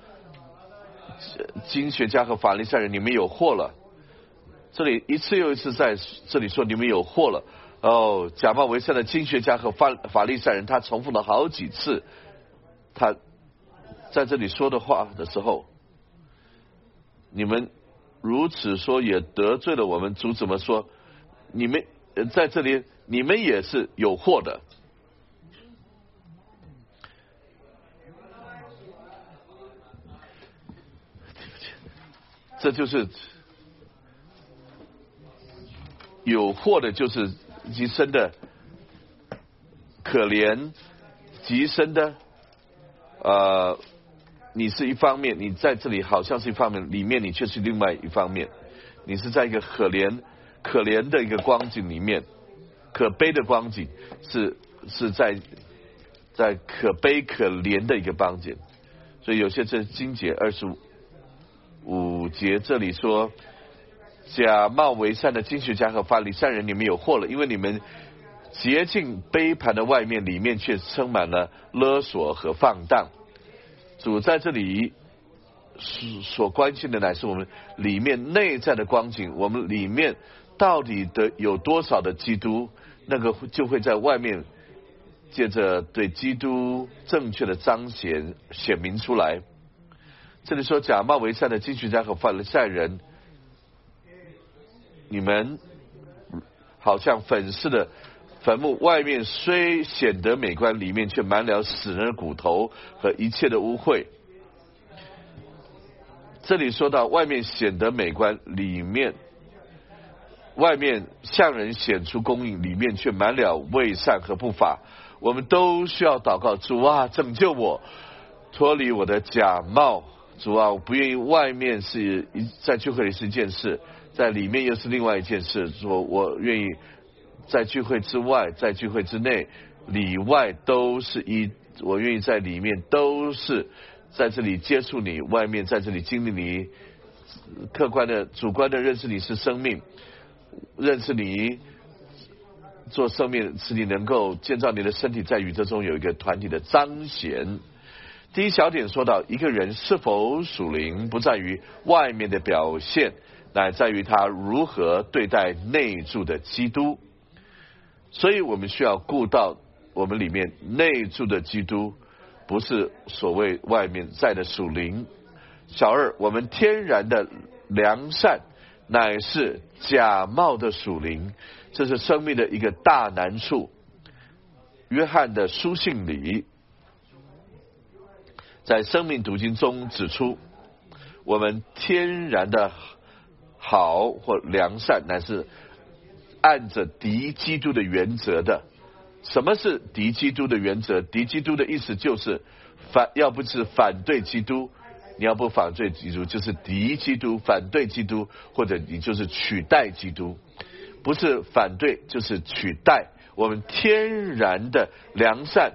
经学家和法利赛人，你们有祸了。这里一次又一次在这里说你们有祸了。假冒为善的经学家和法利赛人，他重复了好几次他在这里说的话的时候，你们如此说也得罪了我们主。怎么说？你们在这里你们也是有祸的。这就是有祸的，就是极深的可怜，极深的你是一方面，你在这里好像是一方面，里面你却是另外一方面。你是在一个可怜的一个光景里面，可悲的光景是在可悲可怜的一个光景。所以有些这经节25节这里说，假冒为善的经学家和法利赛人，你们有祸了，因为你们洁净杯盘的外面，里面却充满了勒索和放荡。主在这里所关心的乃是我们里面内在的光景，我们里面到底有多少的基督，那个就会在外面借着对基督正确的彰显显明出来。这里说假冒为善的经学家和法利赛人，你们好像粉饰的坟墓，外面虽显得美观，里面却满了死人的骨头和一切的污秽。这里说到外面显得美观，外面向人显出公义，里面却满了伪善和不法。我们都需要祷告，主啊，拯救我，脱离我的假冒。主啊，我不愿意外面是在聚会里是一件事，在里面又是另外一件事。说我愿意在聚会之外，在聚会之内，里外都是我愿意在里面都是在这里接触你，外面在这里经历你，客观的主观的认识你是生命，认识你做生命，使你能够建造你的身体，在宇宙中有一个团体的彰显。第一小点说到，一个人是否属灵，不在于外面的表现，乃在于他如何对待内住的基督。所以我们需要顾到我们里面内住的基督，不是所谓外面在的属灵。小二，我们天然的良善乃是假冒的属灵，这是生命的一个大难处。约翰的书信里，在生命读经中指出，我们天然的好或良善乃是按着敌基督的原则的。什么是敌基督的原则？敌基督的意思就是要不是反对基督，你要不反对基督就是敌基督，反对基督，或者你就是取代基督。不是反对就是取代。我们天然的良善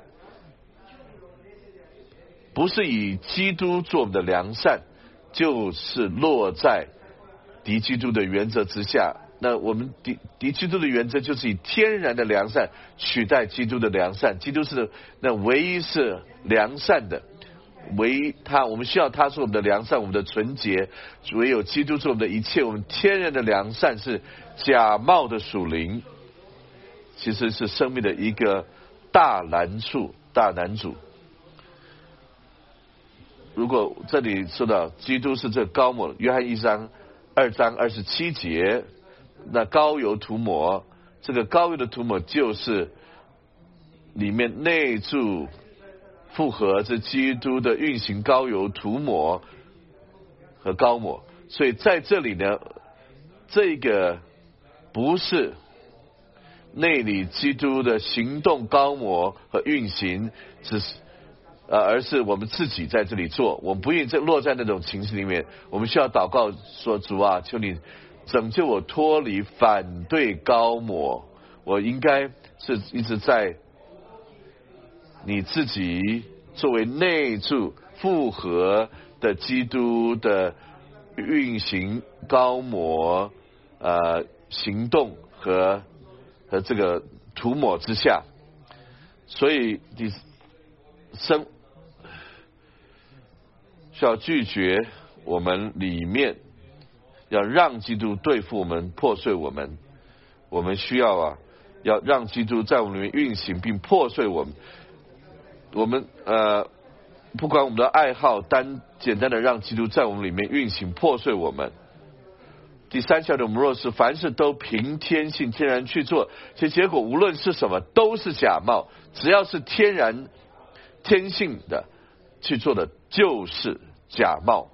不是以基督做我们的良善，就是落在敌基督的原则之下。那我们敌基督的原则就是以天然的良善取代基督的良善。基督是那唯一是良善的，唯一我们需要他是我们的良善，我们的纯洁，唯有基督是我们的一切。我们天然的良善是假冒的属灵，其实是生命的一个大难处、大难主。如果这里说到基督是这膏抹，约翰2章27节，那膏油涂抹，这个膏油的涂抹就是里面内住复合这基督的运行膏油涂抹和膏抹。所以在这里呢，这个不是内里基督的行动膏抹和运行，而是我们自己在这里做。我们不愿意落在那种情绪里面，我们需要祷告说，主啊，求你拯救我脱离反对膏抹。我应该是一直在你自己作为内住复合的基督的运行膏抹行动和这个涂抹之下。所以需要拒绝我们里面要让基督对付我们，破碎我们。我们需要要让基督在我们里面运行并破碎我们。我们不管我们的爱好，简单的让基督在我们里面运行破碎我们。第三小点，我们若是凡事都凭天性天然去做，其结果无论是什么都是假冒。只要是天性的去做的就是假冒。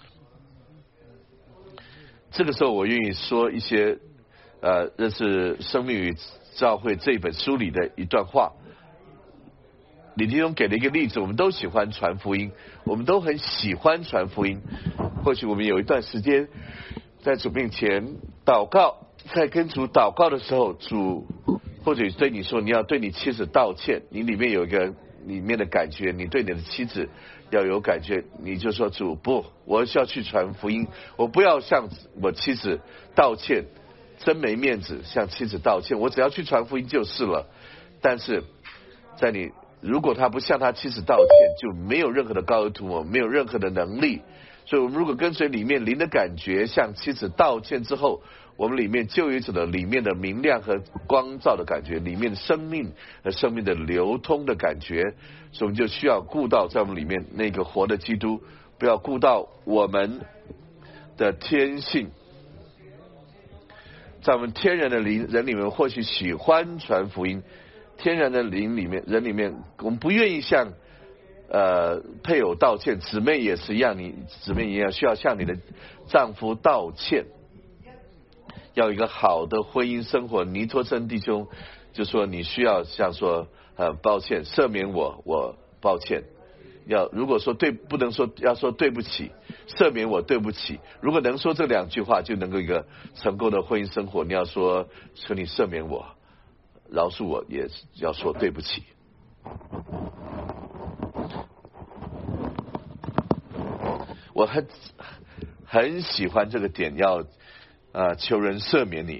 这个时候我愿意说一些这是生命与教会这本书里的一段话。李弟兄给了一个例子，我们都喜欢传福音，我们都很喜欢传福音。或许我们有一段时间在主面前祷告，在跟主祷告的时候，主或者对你说你要对你妻子道歉，你里面有一个里面的感觉，你对你的妻子要有感觉，你就说主不，我需要去传福音，我不要向我妻子道歉，真没面子向妻子道歉，我只要去传福音就是了。但是在你如果他不向他妻子道歉，就没有任何的膏油涂抹，没有任何的能力。所以我们如果跟随里面灵的感觉，向妻子道歉之后，我们里面就有一种的里面的明亮和光照的感觉，里面的生命和生命的流通的感觉。所以我们就需要顾到在我们里面那个活的基督，不要顾到我们的天性。在我们天然的灵人里面，或许喜欢传福音，天然的灵里面人里面，我们不愿意向配偶道歉，姊妹也是一样，你姊妹也需要向你的丈夫道歉，要有一个好的婚姻生活。尼托生弟兄就说你需要像说抱歉，赦免我抱歉。如果说不能说，要说对不起，赦免我对不起。如果能说这两句话，就能够一个成功的婚姻生活。你要说求你赦免我，饶恕我，也要说对不起。我很喜欢这个点，要求人赦免你。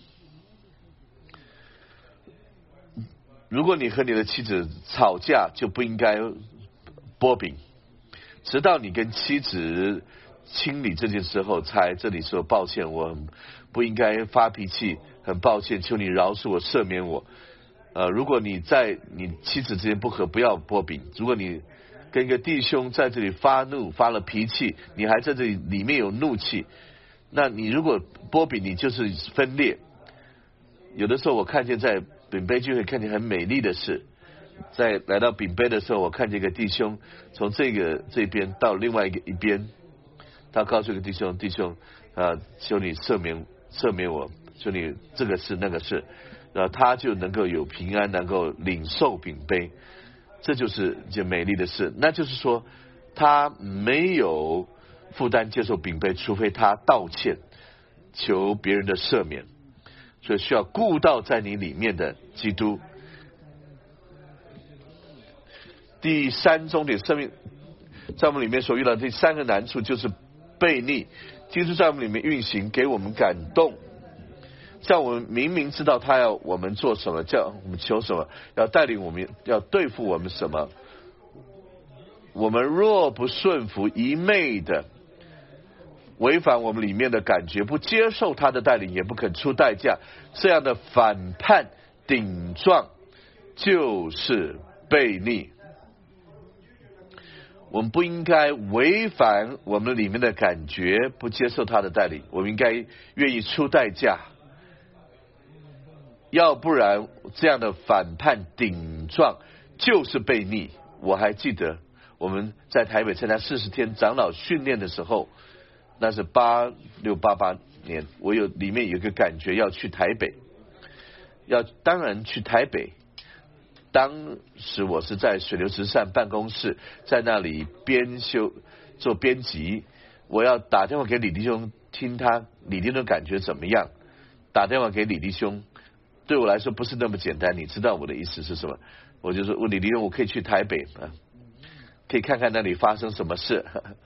如果你和你的妻子吵架，就不应该剥饼，直到你跟妻子清理这件事后，才这里说抱歉，我不应该发脾气，很抱歉，求你饶恕我，赦免我。 如果你在你妻子之间不和，不要剥饼。如果你跟一个弟兄在这里发怒发了脾气，你还在这里面有怒气，那你如果剥饼，你就是分裂。有的时候我看见在饼杯聚会看见很美丽的事，在来到饼杯的时候，我看见一个弟兄从这边到另外一边，他告诉一个弟兄，求你赦免我，求你这个事那个事，然后他就能够有平安，能够领受饼杯，这就是一件美丽的事。那就是说他没有负担接受饼杯，除非他道歉求别人的赦免，所以需要顾到在你里面的基督。第三重点，生命在我们里面所遇到的第三个难处就是悖逆。基督在我们里面运行，给我们感动，像我们明明知道他要我们做什么，叫我们求什么，要带领我们，要对付我们什么，我们若不顺服，一昧的违反我们里面的感觉，不接受他的带领，也不肯出代价，这样的反叛顶撞就是悖逆。我们不应该违反我们里面的感觉，不接受他的带领，我们应该愿意出代价，要不然这样的反叛顶撞就是悖逆。我还记得我们在台北参加40天长老训练的时候，那是86、88年，我里面有一个感觉要去台北，当然去台北。当时我是在水流直善办公室，在那里做编辑，我要打电话给李弟兄，听李弟兄感觉怎么样。打电话给李弟兄对我来说不是那么简单，你知道我的意思是什么？我就说李弟兄，我可以去台北可以看看那里发生什么事。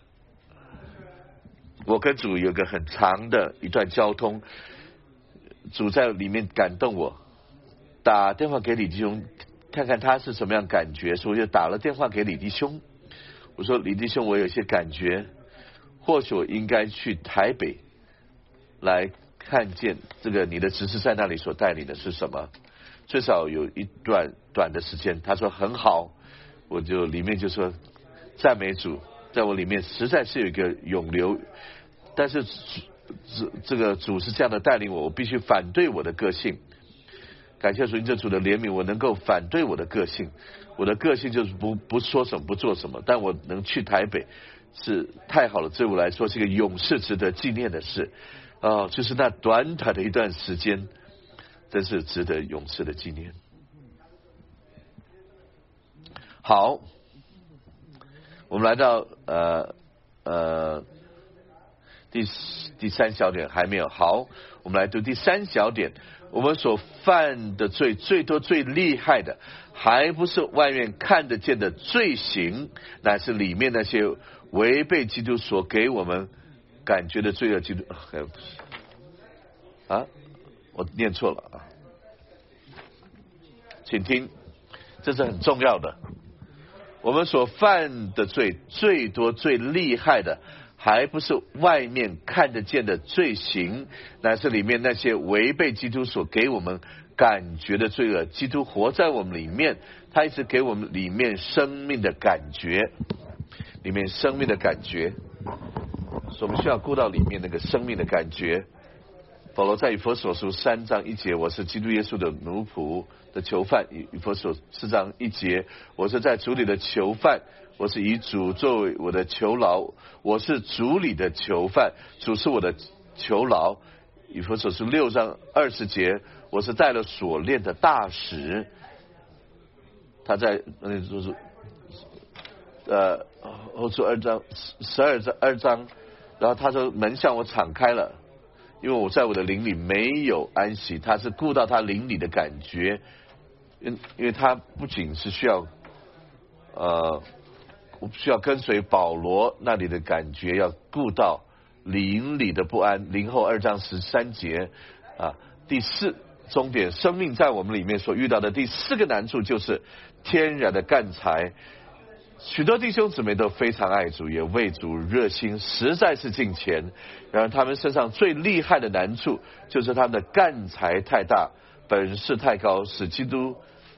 我跟主有个很长的一段交通，主在里面感动我，打电话给李弟兄看看他是什么样感觉，所以我就打了电话给李弟兄，我说李弟兄，我有些感觉，或许我应该去台北来看见这个你的执事在那里所带领的是什么，最少有一段短的时间。他说很好，我就里面就说赞美主，在我里面实在是有一个涌流，但是这个主是这样的带领我必须反对我的个性。感谢主，这主的怜悯，我能够反对我的个性。我的个性就是不说什么不做什么，但我能去台北是太好了，对我来说是一个永世值得纪念的事。就是那短短的一段时间，真是值得永世的纪念。好，我们来到第三小点还没有。好，我们来读第三小点。我们所犯的罪最多最厉害的，还不是外面看得见的罪行，乃是里面那些违背基督所给我们感觉的罪恶。基督我念错了请听，这是很重要的。我们所犯的罪最多最厉害的，还不是外面看得见的罪行，乃是里面那些违背基督所给我们感觉的罪恶。基督活在我们里面，他一直给我们里面生命的感觉，里面生命的感觉，所以我们需要顾到里面那个生命的感觉。保罗在以弗所书3章1节，我是基督耶稣的奴仆的囚犯。以弗所4章1节，我是在主里的囚犯，我是以主作为我的囚牢，我是主里的囚犯，主是我的囚牢。以弗所书6章20节，我是带了锁链的大使。他在就是后书2章12章，然后他说门向我敞开了，因为我在我的灵里没有安息。他是顾到他灵里的感觉，因为他不仅是需要需要跟随保罗那里的感觉，要顾到灵里的不安。灵后2章13节第四终点，生命在我们里面所遇到的第4个难处就是天然的干柴。许多弟兄姊妹都非常爱主，也为主热心，实在是敬虔。然而他们身上最厉害的难处就是他们的干柴太大，本事太高，使基督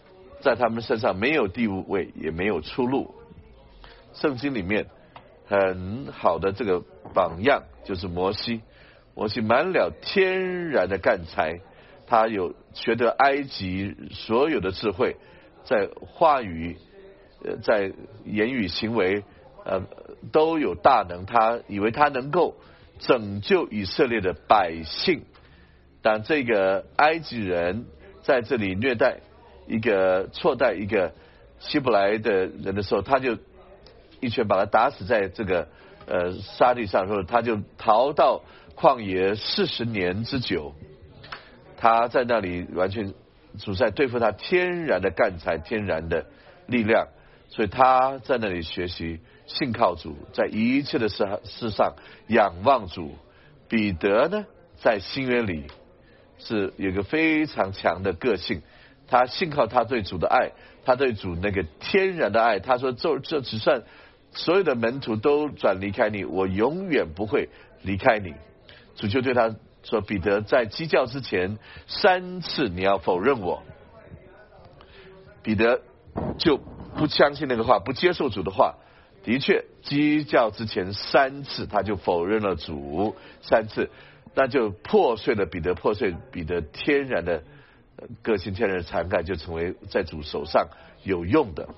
在他们身上没有地位，也没有出路。圣经里面很好的这个榜样就是摩西，摩西满了天然的干才，他有学得埃及所有的智慧，在话语在言语行为都有大能，他以为他能够拯救以色列的百姓。但这个埃及人在这里虐待一个错待一个希伯来的人的时候，他就一拳把他打死在这个沙地上，说他就逃到旷野40年之久。他在那里完全主在对付他天然的干才，天然的力量，所以他在那里学习信靠主，在一切的事上仰望主。彼得呢，在新约里是有一个非常强的个性，他信靠他对主的爱，他对主那个天然的爱。他说这只算所有的门徒都转离开你，我永远不会离开你。主就对他说，彼得，在鸡叫之前3次你要否认我。彼得就不相信那个话，不接受主的话。的确鸡叫之前3次他就否认了主，3次，那就破碎了彼得天然的个性，天然的才干，就成为在主手上有用的。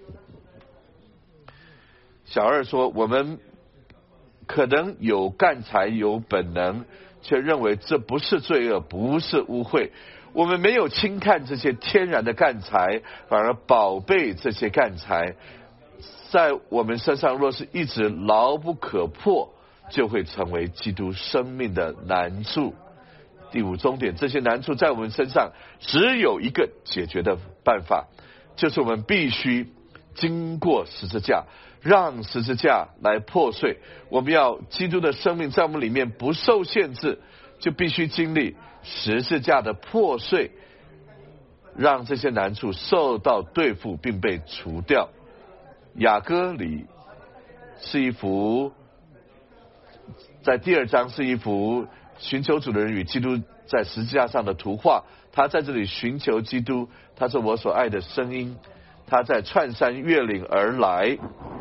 小二说，我们可能有干才有本能，却认为这不是罪恶，不是污秽。我们没有轻看这些天然的干才，反而宝贝这些干才，在我们身上若是一直牢不可破，就会成为基督生命的难处。第5终点，这些难处在我们身上只有一个解决的办法，就是我们必须经过十字架，让十字架来破碎。我们要基督的生命在我们里面不受限制，就必须经历十字架的破碎，让这些难处受到对付并被除掉。雅歌里是一幅，在第2章是一幅寻求主的人与基督在十字架上的图画。他在这里寻求基督，他是我所爱的声音，他在穿山越岭而来。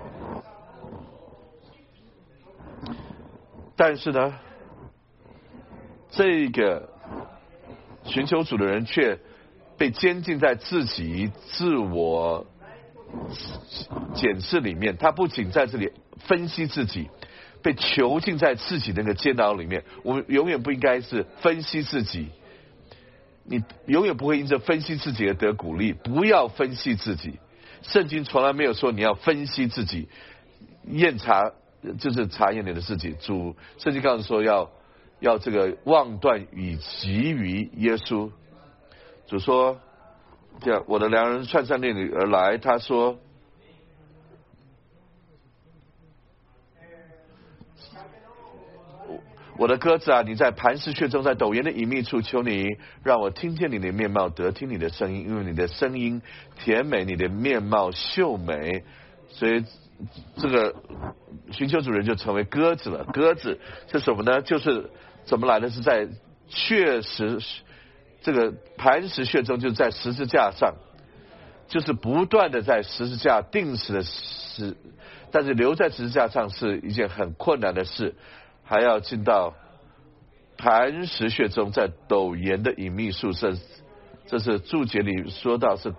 但是呢，这个寻求主的人却被监禁在自己自我检视里面。他不仅在这里分析自己，被囚禁在自己那个监牢里面。我们永远不应该是分析自己，你永远不会因着分析自己而得鼓励。不要分析自己，圣经从来没有说你要分析自己，验查就是查验你的自己。圣经告诉说要这个望断以及于耶稣。主说，这样我的良人穿山越岭而来，他说我的鸽子啊，你在磐石穴中，在陡岩的隐秘处，求你让我听见你的面貌，得听你的声音，因为你的声音甜美，你的面貌秀美。所以这个寻求主人就成为鸽子了。鸽子是什么呢？就是怎么来的？是在这个磐石穴中，就是在十字架上，就是不断的在十字架定死的但是留在十字架上是一件很困难的事，还要进到磐石穴中，在陡岩的隐秘处。这是注解里说到，是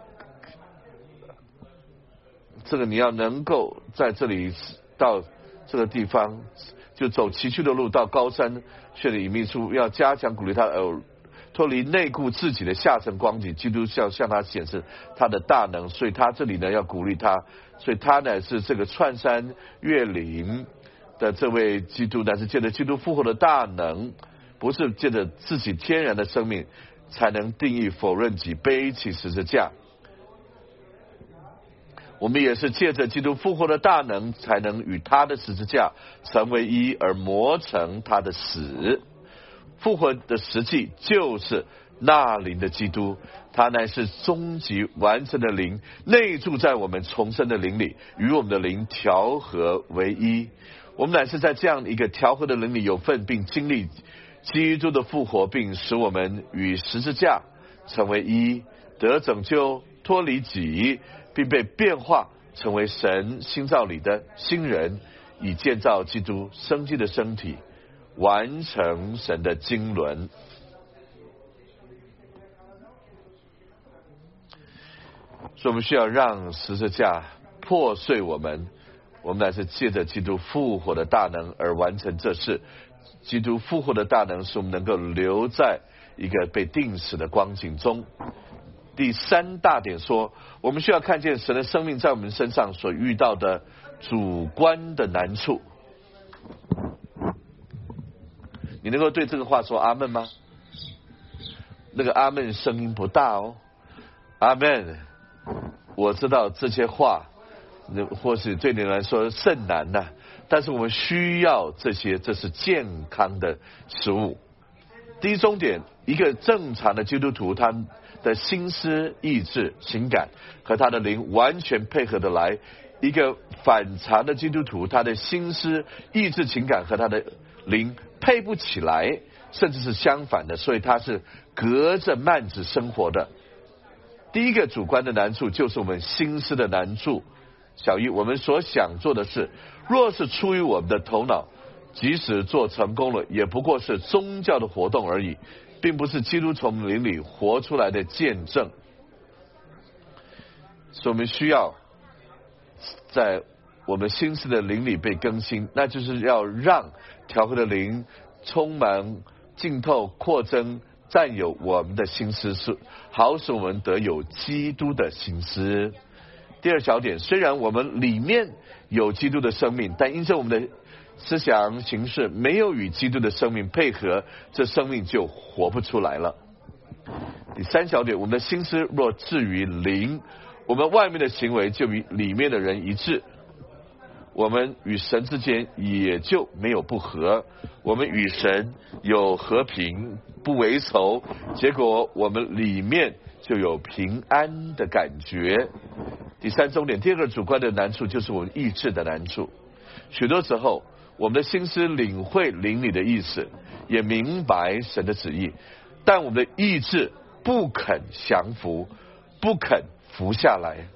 这个你要能够在这里到这个地方，就走崎岖的路到高山穴的隐秘处，要加强鼓励他脱离内顾自己的下层光景。基督要向他显示他的大能，所以他这里呢要鼓励他，所以他呢是这个穿山越岭的这位基督，乃是借着基督复活的大能，不是借着自己天然的生命才能定义否认己，背起十字架。我们也是借着基督复活的大能，才能与他的十字架成为一，而磨成他的死。复活的实际就是那灵的基督，他乃是终极完成的灵，内住在我们重生的灵里，与我们的灵调和为一。我们乃是在这样一个调和的灵里有份，并经历基督的复活，并使我们与十字架成为一，得拯救， 脱离己，并被变化成为神新造里的新人，以建造基督生机的身体，完成神的经纶。所以我们需要让十字架破碎我们乃是借着基督复活的大能而完成这事。基督复活的大能使我们能够留在一个被定死的光景中。第三大点说，我们需要看见神的生命在我们身上所遇到的主观的难处。你能够对这个话说阿们吗？那个阿们声音不大哦。阿们，我知道这些话或许对你来说甚难呐，但是我们需要这些，这是健康的食物。第一重点，一个正常的基督徒，他的心思、意志、情感和他的灵完全配合得来。一个反常的基督徒，他的心思、意志、情感和他的灵配不起来，甚至是相反的，所以他是隔着幔子生活的。第一个主观的难处就是我们心思的难处。小一，我们所想做的事，若是出于我们的头脑，即使做成功了，也不过是宗教的活动而已，并不是基督从灵里活出来的见证。所以我们需要在我们心思的灵里被更新，那就是要让调和的灵充满、浸透、扩增、占有我们的心思，好使我们得有基督的心思。第二小点，虽然我们里面有基督的生命，但因着我们的思想形式没有与基督的生命配合，这生命就活不出来了。第三小点，我们的心思若置于灵，我们外面的行为就与里面的人一致，我们与神之间也就没有不和，我们与神有和平，不为仇，结果我们里面就有平安的感觉。第三重点，第二个主观的难处就是我们意志的难处。许多时候我们的心思领会灵里的意思，也明白神的旨意，但我们的意志不肯降服，不肯服下来。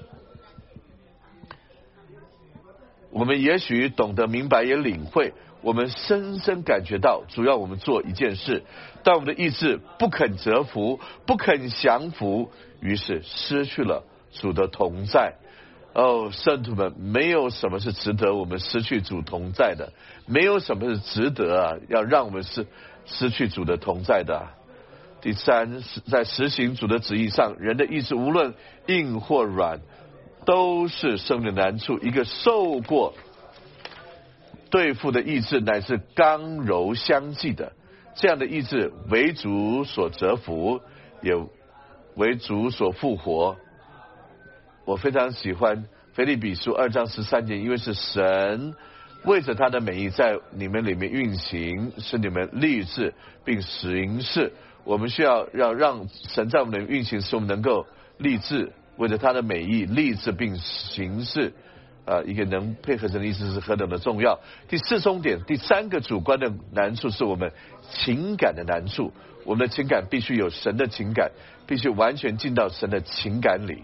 我们也许懂得明白，也领会，我们深深感觉到主要我们做一件事，但我们的意志不肯折服，不肯降服，于是失去了主的同在。圣徒们，没有什么是值得我们失去主同在的，没有什么是值得要让我们失去主的同在的。第三，在实行主的旨意上，人的意志无论硬或软，都是生命的难处。一个受过对付的意志，乃是刚柔相济的，这样的意志为主所折服，也为主所复活。我非常喜欢腓立比书2章13节，因为是神为着他的美意在你们里面运行，使你们立志并行事。我们需要让神在我们里面运行，使我们能够立志，为着他的美意立志并行事。一个能配合神的意思是何等的重要。第四重点，第三个主观的难处是我们情感的难处。我们的情感必须有神的情感，必须完全进到神的情感里。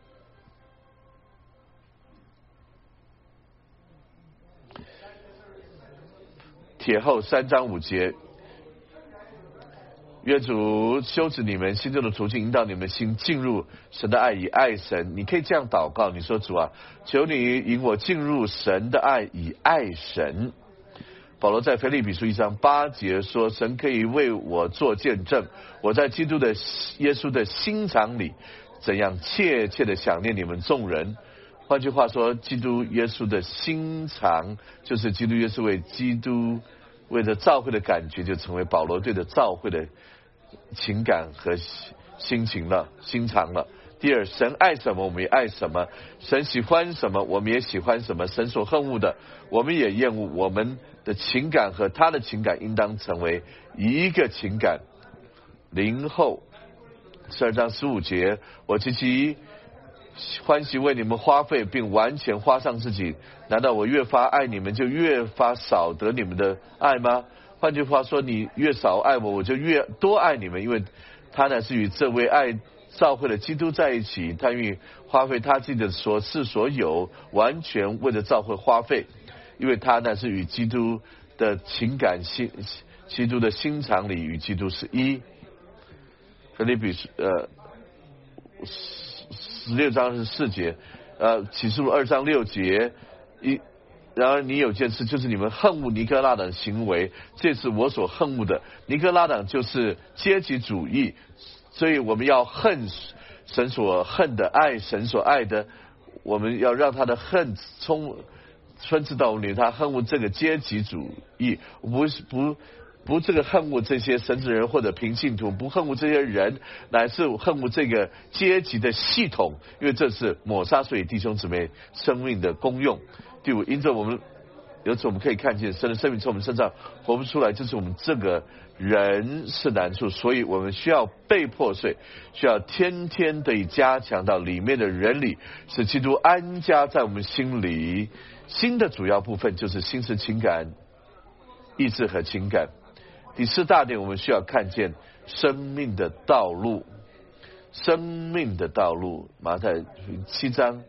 帖后3章5节，愿主修直你们心中的途径，引导你们心进入神的爱，以爱神。你可以这样祷告，你说主啊，求你引我进入神的爱，以爱神。保罗在腓立比书1章8节说，神可以为我做见证，我在基督的耶稣的心肠里怎样切切的想念你们众人。换句话说，基督耶稣的心肠就是基督耶稣为着教会的感觉，就成为保罗对着教会的情感和心情了，心肠了。第二，神爱什么我们也爱什么，神喜欢什么我们也喜欢什么，神所恨恶的我们也厌恶。我们的情感和他的情感应当成为一个情感。林后12章15节，我极其欢喜为你们花费，并完全花上自己。难道我越发爱你们，就越发少得你们的爱吗？换句话说，你越少爱我，我就越多爱你们，因为他乃是与这位爱召会了基督在一起，他愿意花费他自己的所事所有，完全为了召会花费，因为他呢是与基督的情感基督的心肠里与基督是一。腓立比16章是4节，启示录2章6节，然而你有件事，就是你们恨恶尼哥拉党的行为，这是我所恨恶的。尼哥拉党就是阶级主义，所以我们要恨神所恨的，爱神所爱的，我们要让他的恨纷至到我们里，他恨恶这个阶级主义，不这个恨恶这些神职人或者平信徒，不恨恶这些人，乃是恨恶这个阶级的系统，因为这是抹杀所以弟兄姊妹生命的功用。第五，因着我们有时我们可以看见神的生命从我们身上活不出来，就是我们这个人是难处，所以我们需要被破碎，需要天天地加强到里面的人里，使基督安家在我们心里。新的主要部分就是心思情感、意志和情感。第4大点，我们需要看见生命的道路。生命的道路，马太7章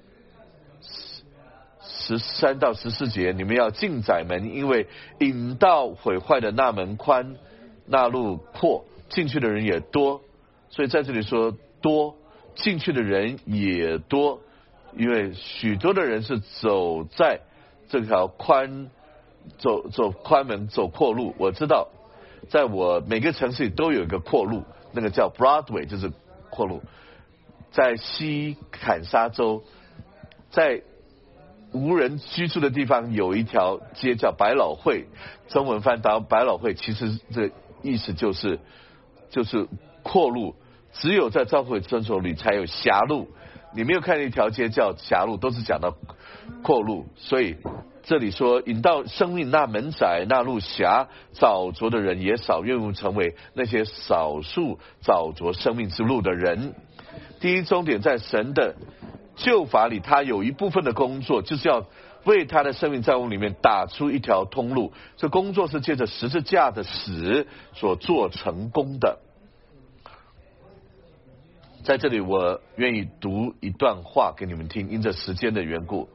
13到14节，你们要进窄门，因为引到毁坏的那门宽，那路阔，进去的人也多。所以在这里说多，进去的人也多，因为许多的人是走在这条走宽门，走阔路。我知道在我每个城市里都有一个阔路，那个叫 Broadway， 就是阔路。在西坎沙州，在无人居住的地方有一条街叫百老汇，中文翻到百老汇，其实这意思就是阔路，只有在召会遵守里才有狭路。你没有看一条街叫狭路，都是讲到阔路。所以这里说引到生命那门窄，那路狭，找着的人也少，愿意成为那些少数找着生命之路的人。第一终点在神的救法里，他有一部分的工作就是要为他的生命在我们里面打出一条通路，这工作是借着十字架的死所做成功的。在这里我愿意读一段话给你们听，因着时间的缘故。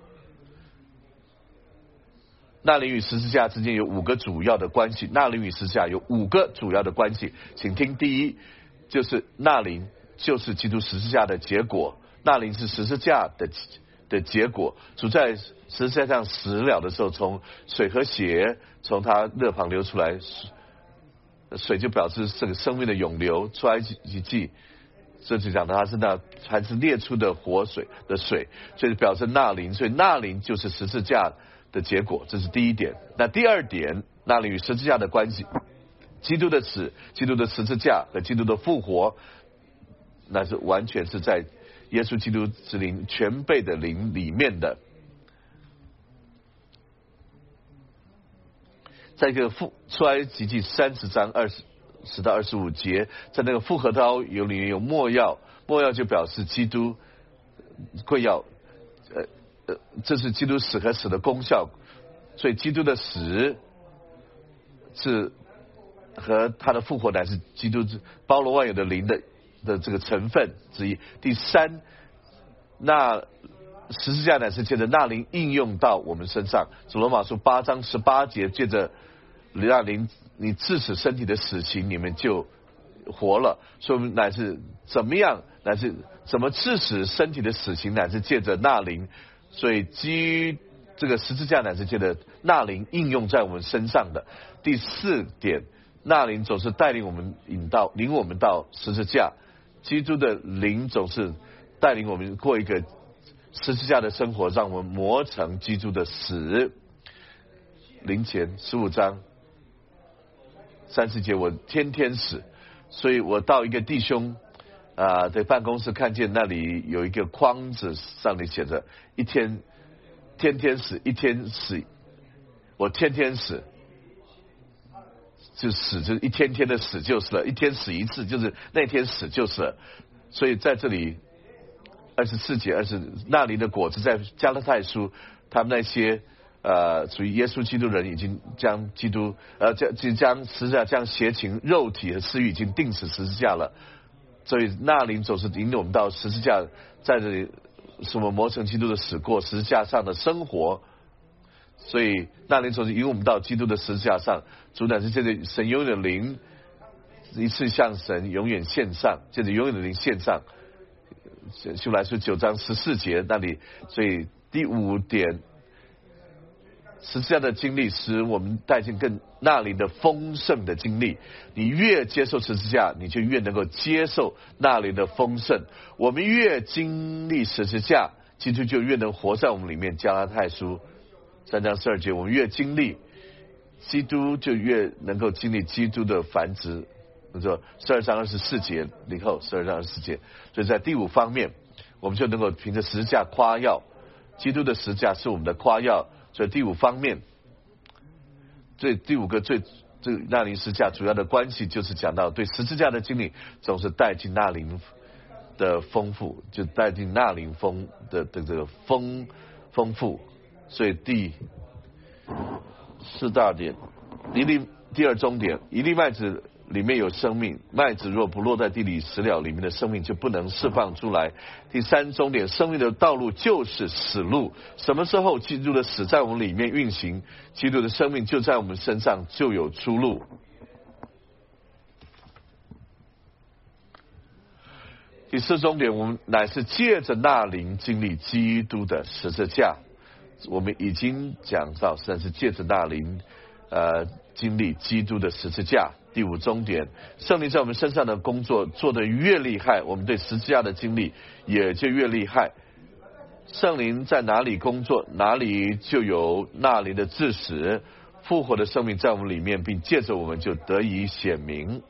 那灵与十字架之间有5个主要的关系，那灵与十字架有5个主要的关系，请听。第一，就是那灵就是基督十字架的结果，那灵是十字架的结果。主在十字架上死了的时候，从水和血从他肋旁流出来，水就表示这个生命的涌流。出来几记这就讲到它是那还是列出的活水的水，所以表示那灵，所以那灵就是十字架的结果，这是第一点。那第二点，那灵与十字架的关系，基督的死、基督的十字架和基督的复活，那是完全是在耶稣基督之灵全备的灵里面的。在一个出埃及记30章20到25节，在那个复合刀里面有没药，没药就表示基督会要这是基督死和死的功效，所以基督的死是和他的复活乃是基督包罗万有的灵的这个成分之一。第三，那十字架乃是借着那灵应用到我们身上。主罗马书8章18节，借着那灵你致死身体的死刑，你们就活了。所以乃是怎么样，乃是怎么致死身体的死刑，乃是借着那灵。所以基于这个十字架乃是借着那灵应用在我们身上的。第4点，那灵总是带领我们领我们到十字架，基督的灵总是带领我们过一个十字架的生活，让我们磨成基督的死。灵前15章30节，我天天死，所以我到一个弟兄在办公室看见那里有一个框子，上面写着天天死，一天死，我天天死，就死就是一天天的死就是了，一天死一次就是那天死就是了。所以在这里24节那灵的果子，在加拉太书，他们那些属于耶稣基督人已经将基督将十字架将邪情肉体和私欲已经钉死十字架了。 所以纳灵总是引领我们到十字架，在这里是我们磨成基督的死过，十字架上的生活。所以纳灵总是引领我们到基督的十字架上，主乃是借着神永远的灵，一次向神永远献上，借着永远的灵献上。希伯来书9章14节那里，所以第5点，十字架的经历使我们带进更纳灵的丰盛的经历。你越接受十字架，你就越能够接受纳灵的丰盛。我们越经历十字架，基督就越能活在我们里面。加拉太书3章12节，我们越经历基督，就越能够经历基督的繁殖。说12章24节，领后12章24节。所以在第5方面，我们就能够凭着十字架夸耀，基督的十字架是我们的夸耀。所以第5方面，第5个这个纳灵十字架主要的关系，就是讲到对十字架的经历，总是带进纳灵的丰富，就带进纳灵的这个丰富。所以第4大点，第2中点，一粒麦子里面有生命，麦子若不落在地里死了，里面的生命就不能释放出来。第3中点，生命的道路就是死路。什么时候基督的死在我们里面运行，基督的生命就在我们身上就有出路。第4中点，我们乃是借着纳灵经历基督的十字架。我们已经讲到，实际上是借着纳灵经历基督的十字架。第5中点，圣灵在我们身上的工作做得越厉害，我们对十字架的经历也就越厉害。圣灵在哪里工作，哪里就有纳灵的致死，复活的生命在我们里面，并借着我们就得以显明。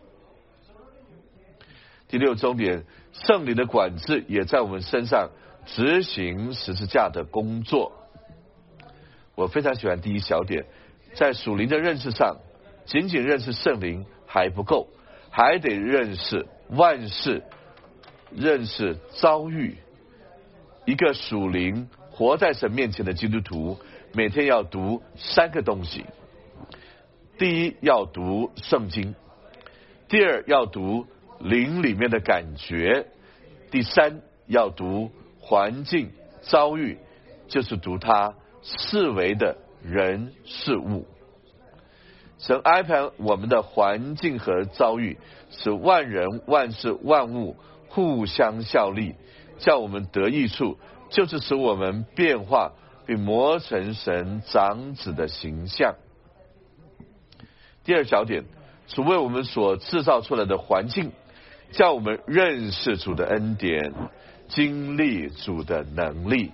第6中点，圣灵的管制也在我们身上执行十字架的工作。我非常喜欢第1小点，在属灵的认识上，仅仅认识圣灵还不够，还得认识万事，认识遭遇。一个属灵活在神面前的基督徒，每天要读3个东西。第一，要读圣经；第2，要读灵里面的感觉；第3，要读环境遭遇，就是读他四维的人事物。神安排我们的环境和遭遇，使万人万事万物互相效力，叫我们得益处，就是使我们变化并磨成神长子的形象。第2小点，主为我们所制造出来的环境，叫我们认识主的恩典，经历主的能力。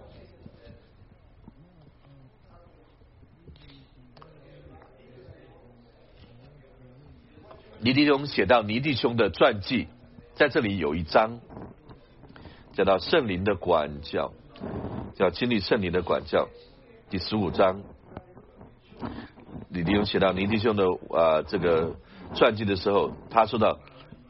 尼弟兄写到尼弟兄的传记，在这里有一章讲到圣灵的管教，叫经历圣灵的管教。第15章，尼弟兄写到尼弟兄的这个传记的时候，他说到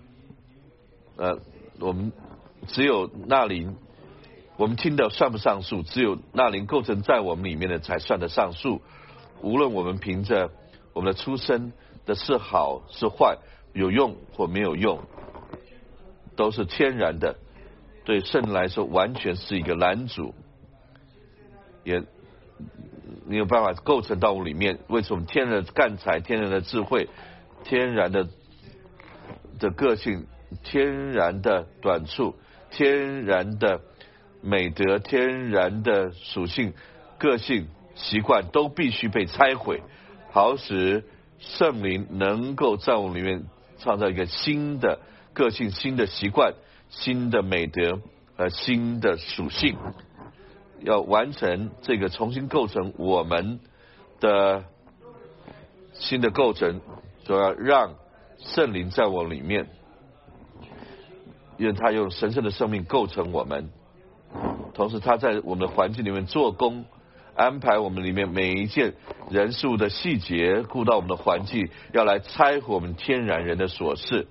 我们只有纳灵，我们听的算不上数，只有纳灵构成在我们里面的才算得上数。无论我们凭着我们的出身的是好是坏，有用或没有用，都是天然的，对圣人来说完全是一个拦阻，也没有办法构成到我里面。为什么天然的干才、天然的智慧、天然的个性、天然的短处、天然的美德、天然的属性、个性、习惯都必须被拆毁，好使圣灵能够在我们里面创造一个新的个性、新的习惯、新的美德和新的属性。要完成这个重新构成我们的新的构成，就要让圣灵在我里面，因为他用神圣的生命构成我们，同时他在我们的环境里面做工，安排我们里面每一件人事物的细节，顾到我们的环境，要来拆毁我们天然人的琐事。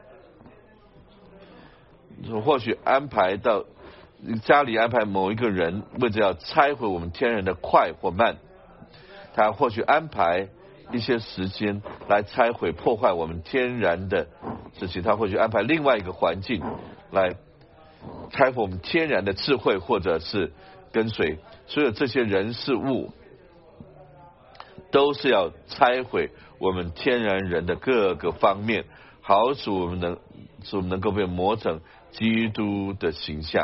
或许安排到家里安排某一个人，为着要拆毁我们天然的快或慢，他或许安排一些时间来拆毁破坏我们天然的事情，他会去安排另外一个环境来开拓我们天然的智慧，或者是跟随。所有这些人事物都是要拆毁我们天然人的各个方面，好使我们能够被磨成基督的形象。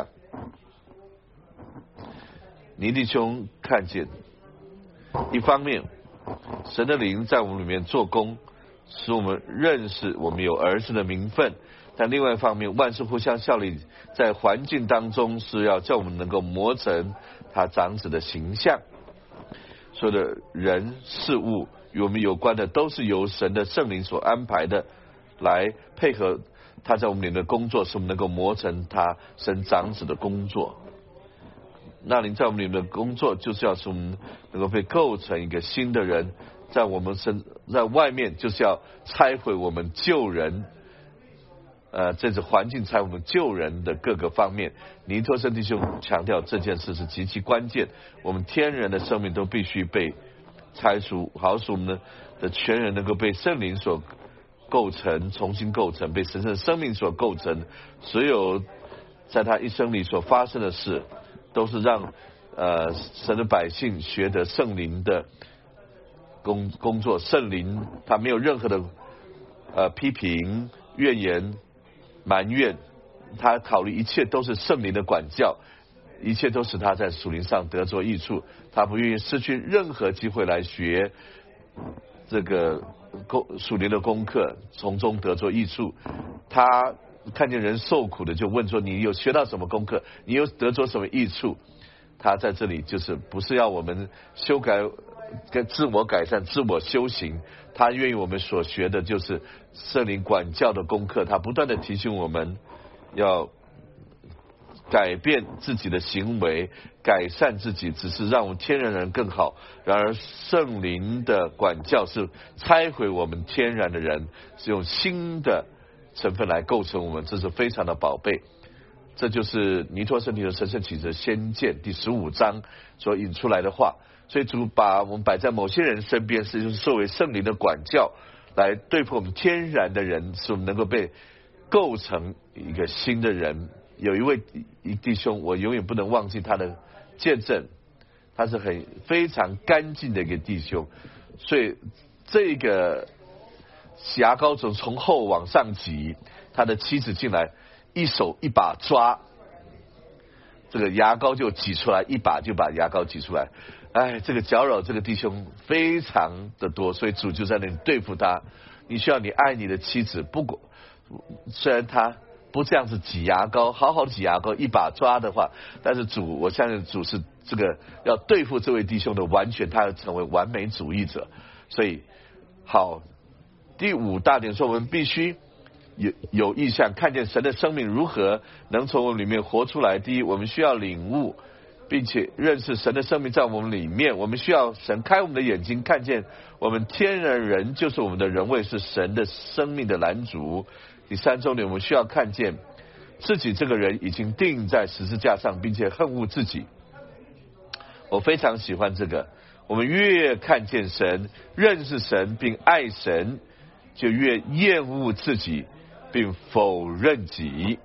尼弟兄看见，一方面神的灵在我们里面做工，使我们认识我们有儿子的名分，但另外一方面万事互相效力，在环境当中是要叫我们能够磨成他长子的形象。所有的人事物与我们有关的都是由神的圣灵所安排的，来配合他在我们里面的工作，使我们能够磨成他神长子的工作。那灵在我们里面的工作，就是要使我们能够被构成一个新的人，在我们在外面就是要拆毁我们旧人，这是环境拆毁我们旧人的各个方面。尼托生弟兄强调这件事是极其关键，我们天然的生命都必须被拆除，好使我们的全人能够被圣灵所构成，重新构成，被神圣的生命所构成。所有在他一生里所发生的事，都是让神的百姓学得圣灵的工作。圣灵他没有任何的批评、怨言、埋怨，他考虑一切都是圣灵的管教，一切都使他在属灵上得着益处。他不愿意失去任何机会来学这个属灵的功课，从中得着益处。他看见人受苦的，就问说：你有学到什么功课？你有得着什么益处？他在这里就是不是要我们修改、跟自我改善、自我修行，他愿意我们所学的就是圣灵管教的功课。他不断的提醒我们要改变自己的行为，改善自己，只是让我们天然人更好。然而圣灵的管教是拆毁我们天然的人，是用新的成分来构成我们，这是非常的宝贝。这就是尼托生的神圣启示先见第15章所引出来的话。所以主把我们摆在某些人身边，是就是作为圣灵的管教，来对付我们天然的人，使我们能够被构成一个新的人。有一位弟兄，我永远不能忘记他的见证，他是非常干净的一个弟兄。所以这个牙膏从后往上挤，他的妻子进来，一手一把抓，这个牙膏就挤出来，一把就把牙膏挤出来。这个搅扰这个弟兄非常的多，所以主就在那里对付他。你需要你爱你的妻子，不过虽然他不这样子挤牙膏，好好的挤牙膏，一把抓的话，但是主，我相信主是这个要对付这位弟兄的完全，他要成为完美主义者。所以好，第5大点说，我们必须有意向，看见神的生命如何能从我们里面活出来。第一，我们需要领悟并且认识神的生命在我们里面，我们需要神开我们的眼睛，看见我们天然人就是我们的人位，是神的生命的拦阻。第3重点，我们需要看见自己这个人已经钉在十字架上，并且恨恶自己。我非常喜欢这个，我们越看见神、认识神并爱神，就越厌恶自己并否认己。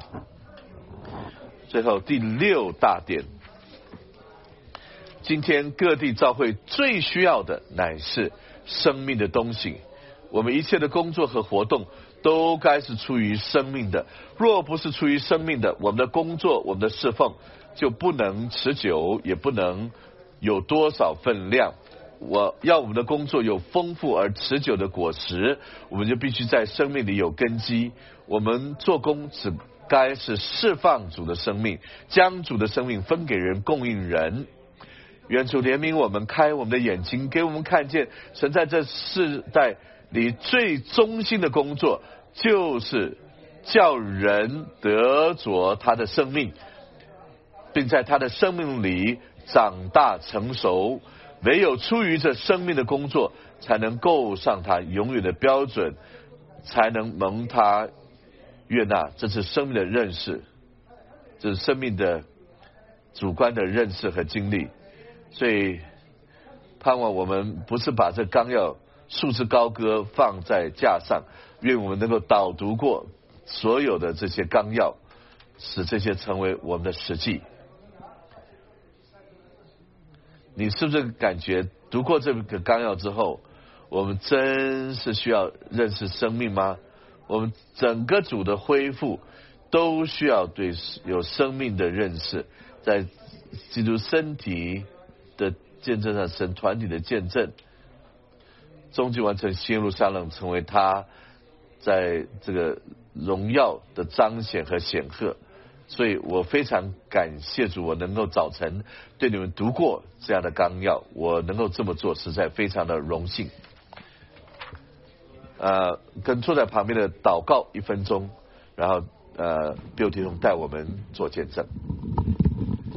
最后第6大点，今天各地教会最需要的乃是生命的东西。我们一切的工作和活动都该是出于生命的，若不是出于生命的，我们的工作、我们的侍奉就不能持久，也不能有多少分量。我们的工作有丰富而持久的果实，我们就必须在生命里有根基。我们做工只该是释放主的生命，将主的生命分给人，供应人。愿主怜悯我们，开我们的眼睛，给我们看见神在这世代里最忠心的工作，就是叫人得着他的生命，并在他的生命里长大成熟。唯有出于这生命的工作，才能够上他永远的标准，才能蒙他悦纳。这是生命的认识，这是生命的主观的认识和经历。所以盼望我们不是把这纲要束之高阁放在架上， 愿我们能够导读过所有的这些纲要，使这些成为我们的实际。你是不是感觉读过这个纲要之后，我们真是需要认识生命吗？我们整个主的恢复都需要对有生命的认识，在基督身体的见证上，神团体的见证，终极完成新耶路撒冷，成为他在这个荣耀的彰显和显赫。所以我非常感谢主，我能够早晨对你们读过这样的纲要，我能够这么做，实在非常的荣幸。跟坐在旁边的祷告1分钟，然后Bill弟兄带我们做见证。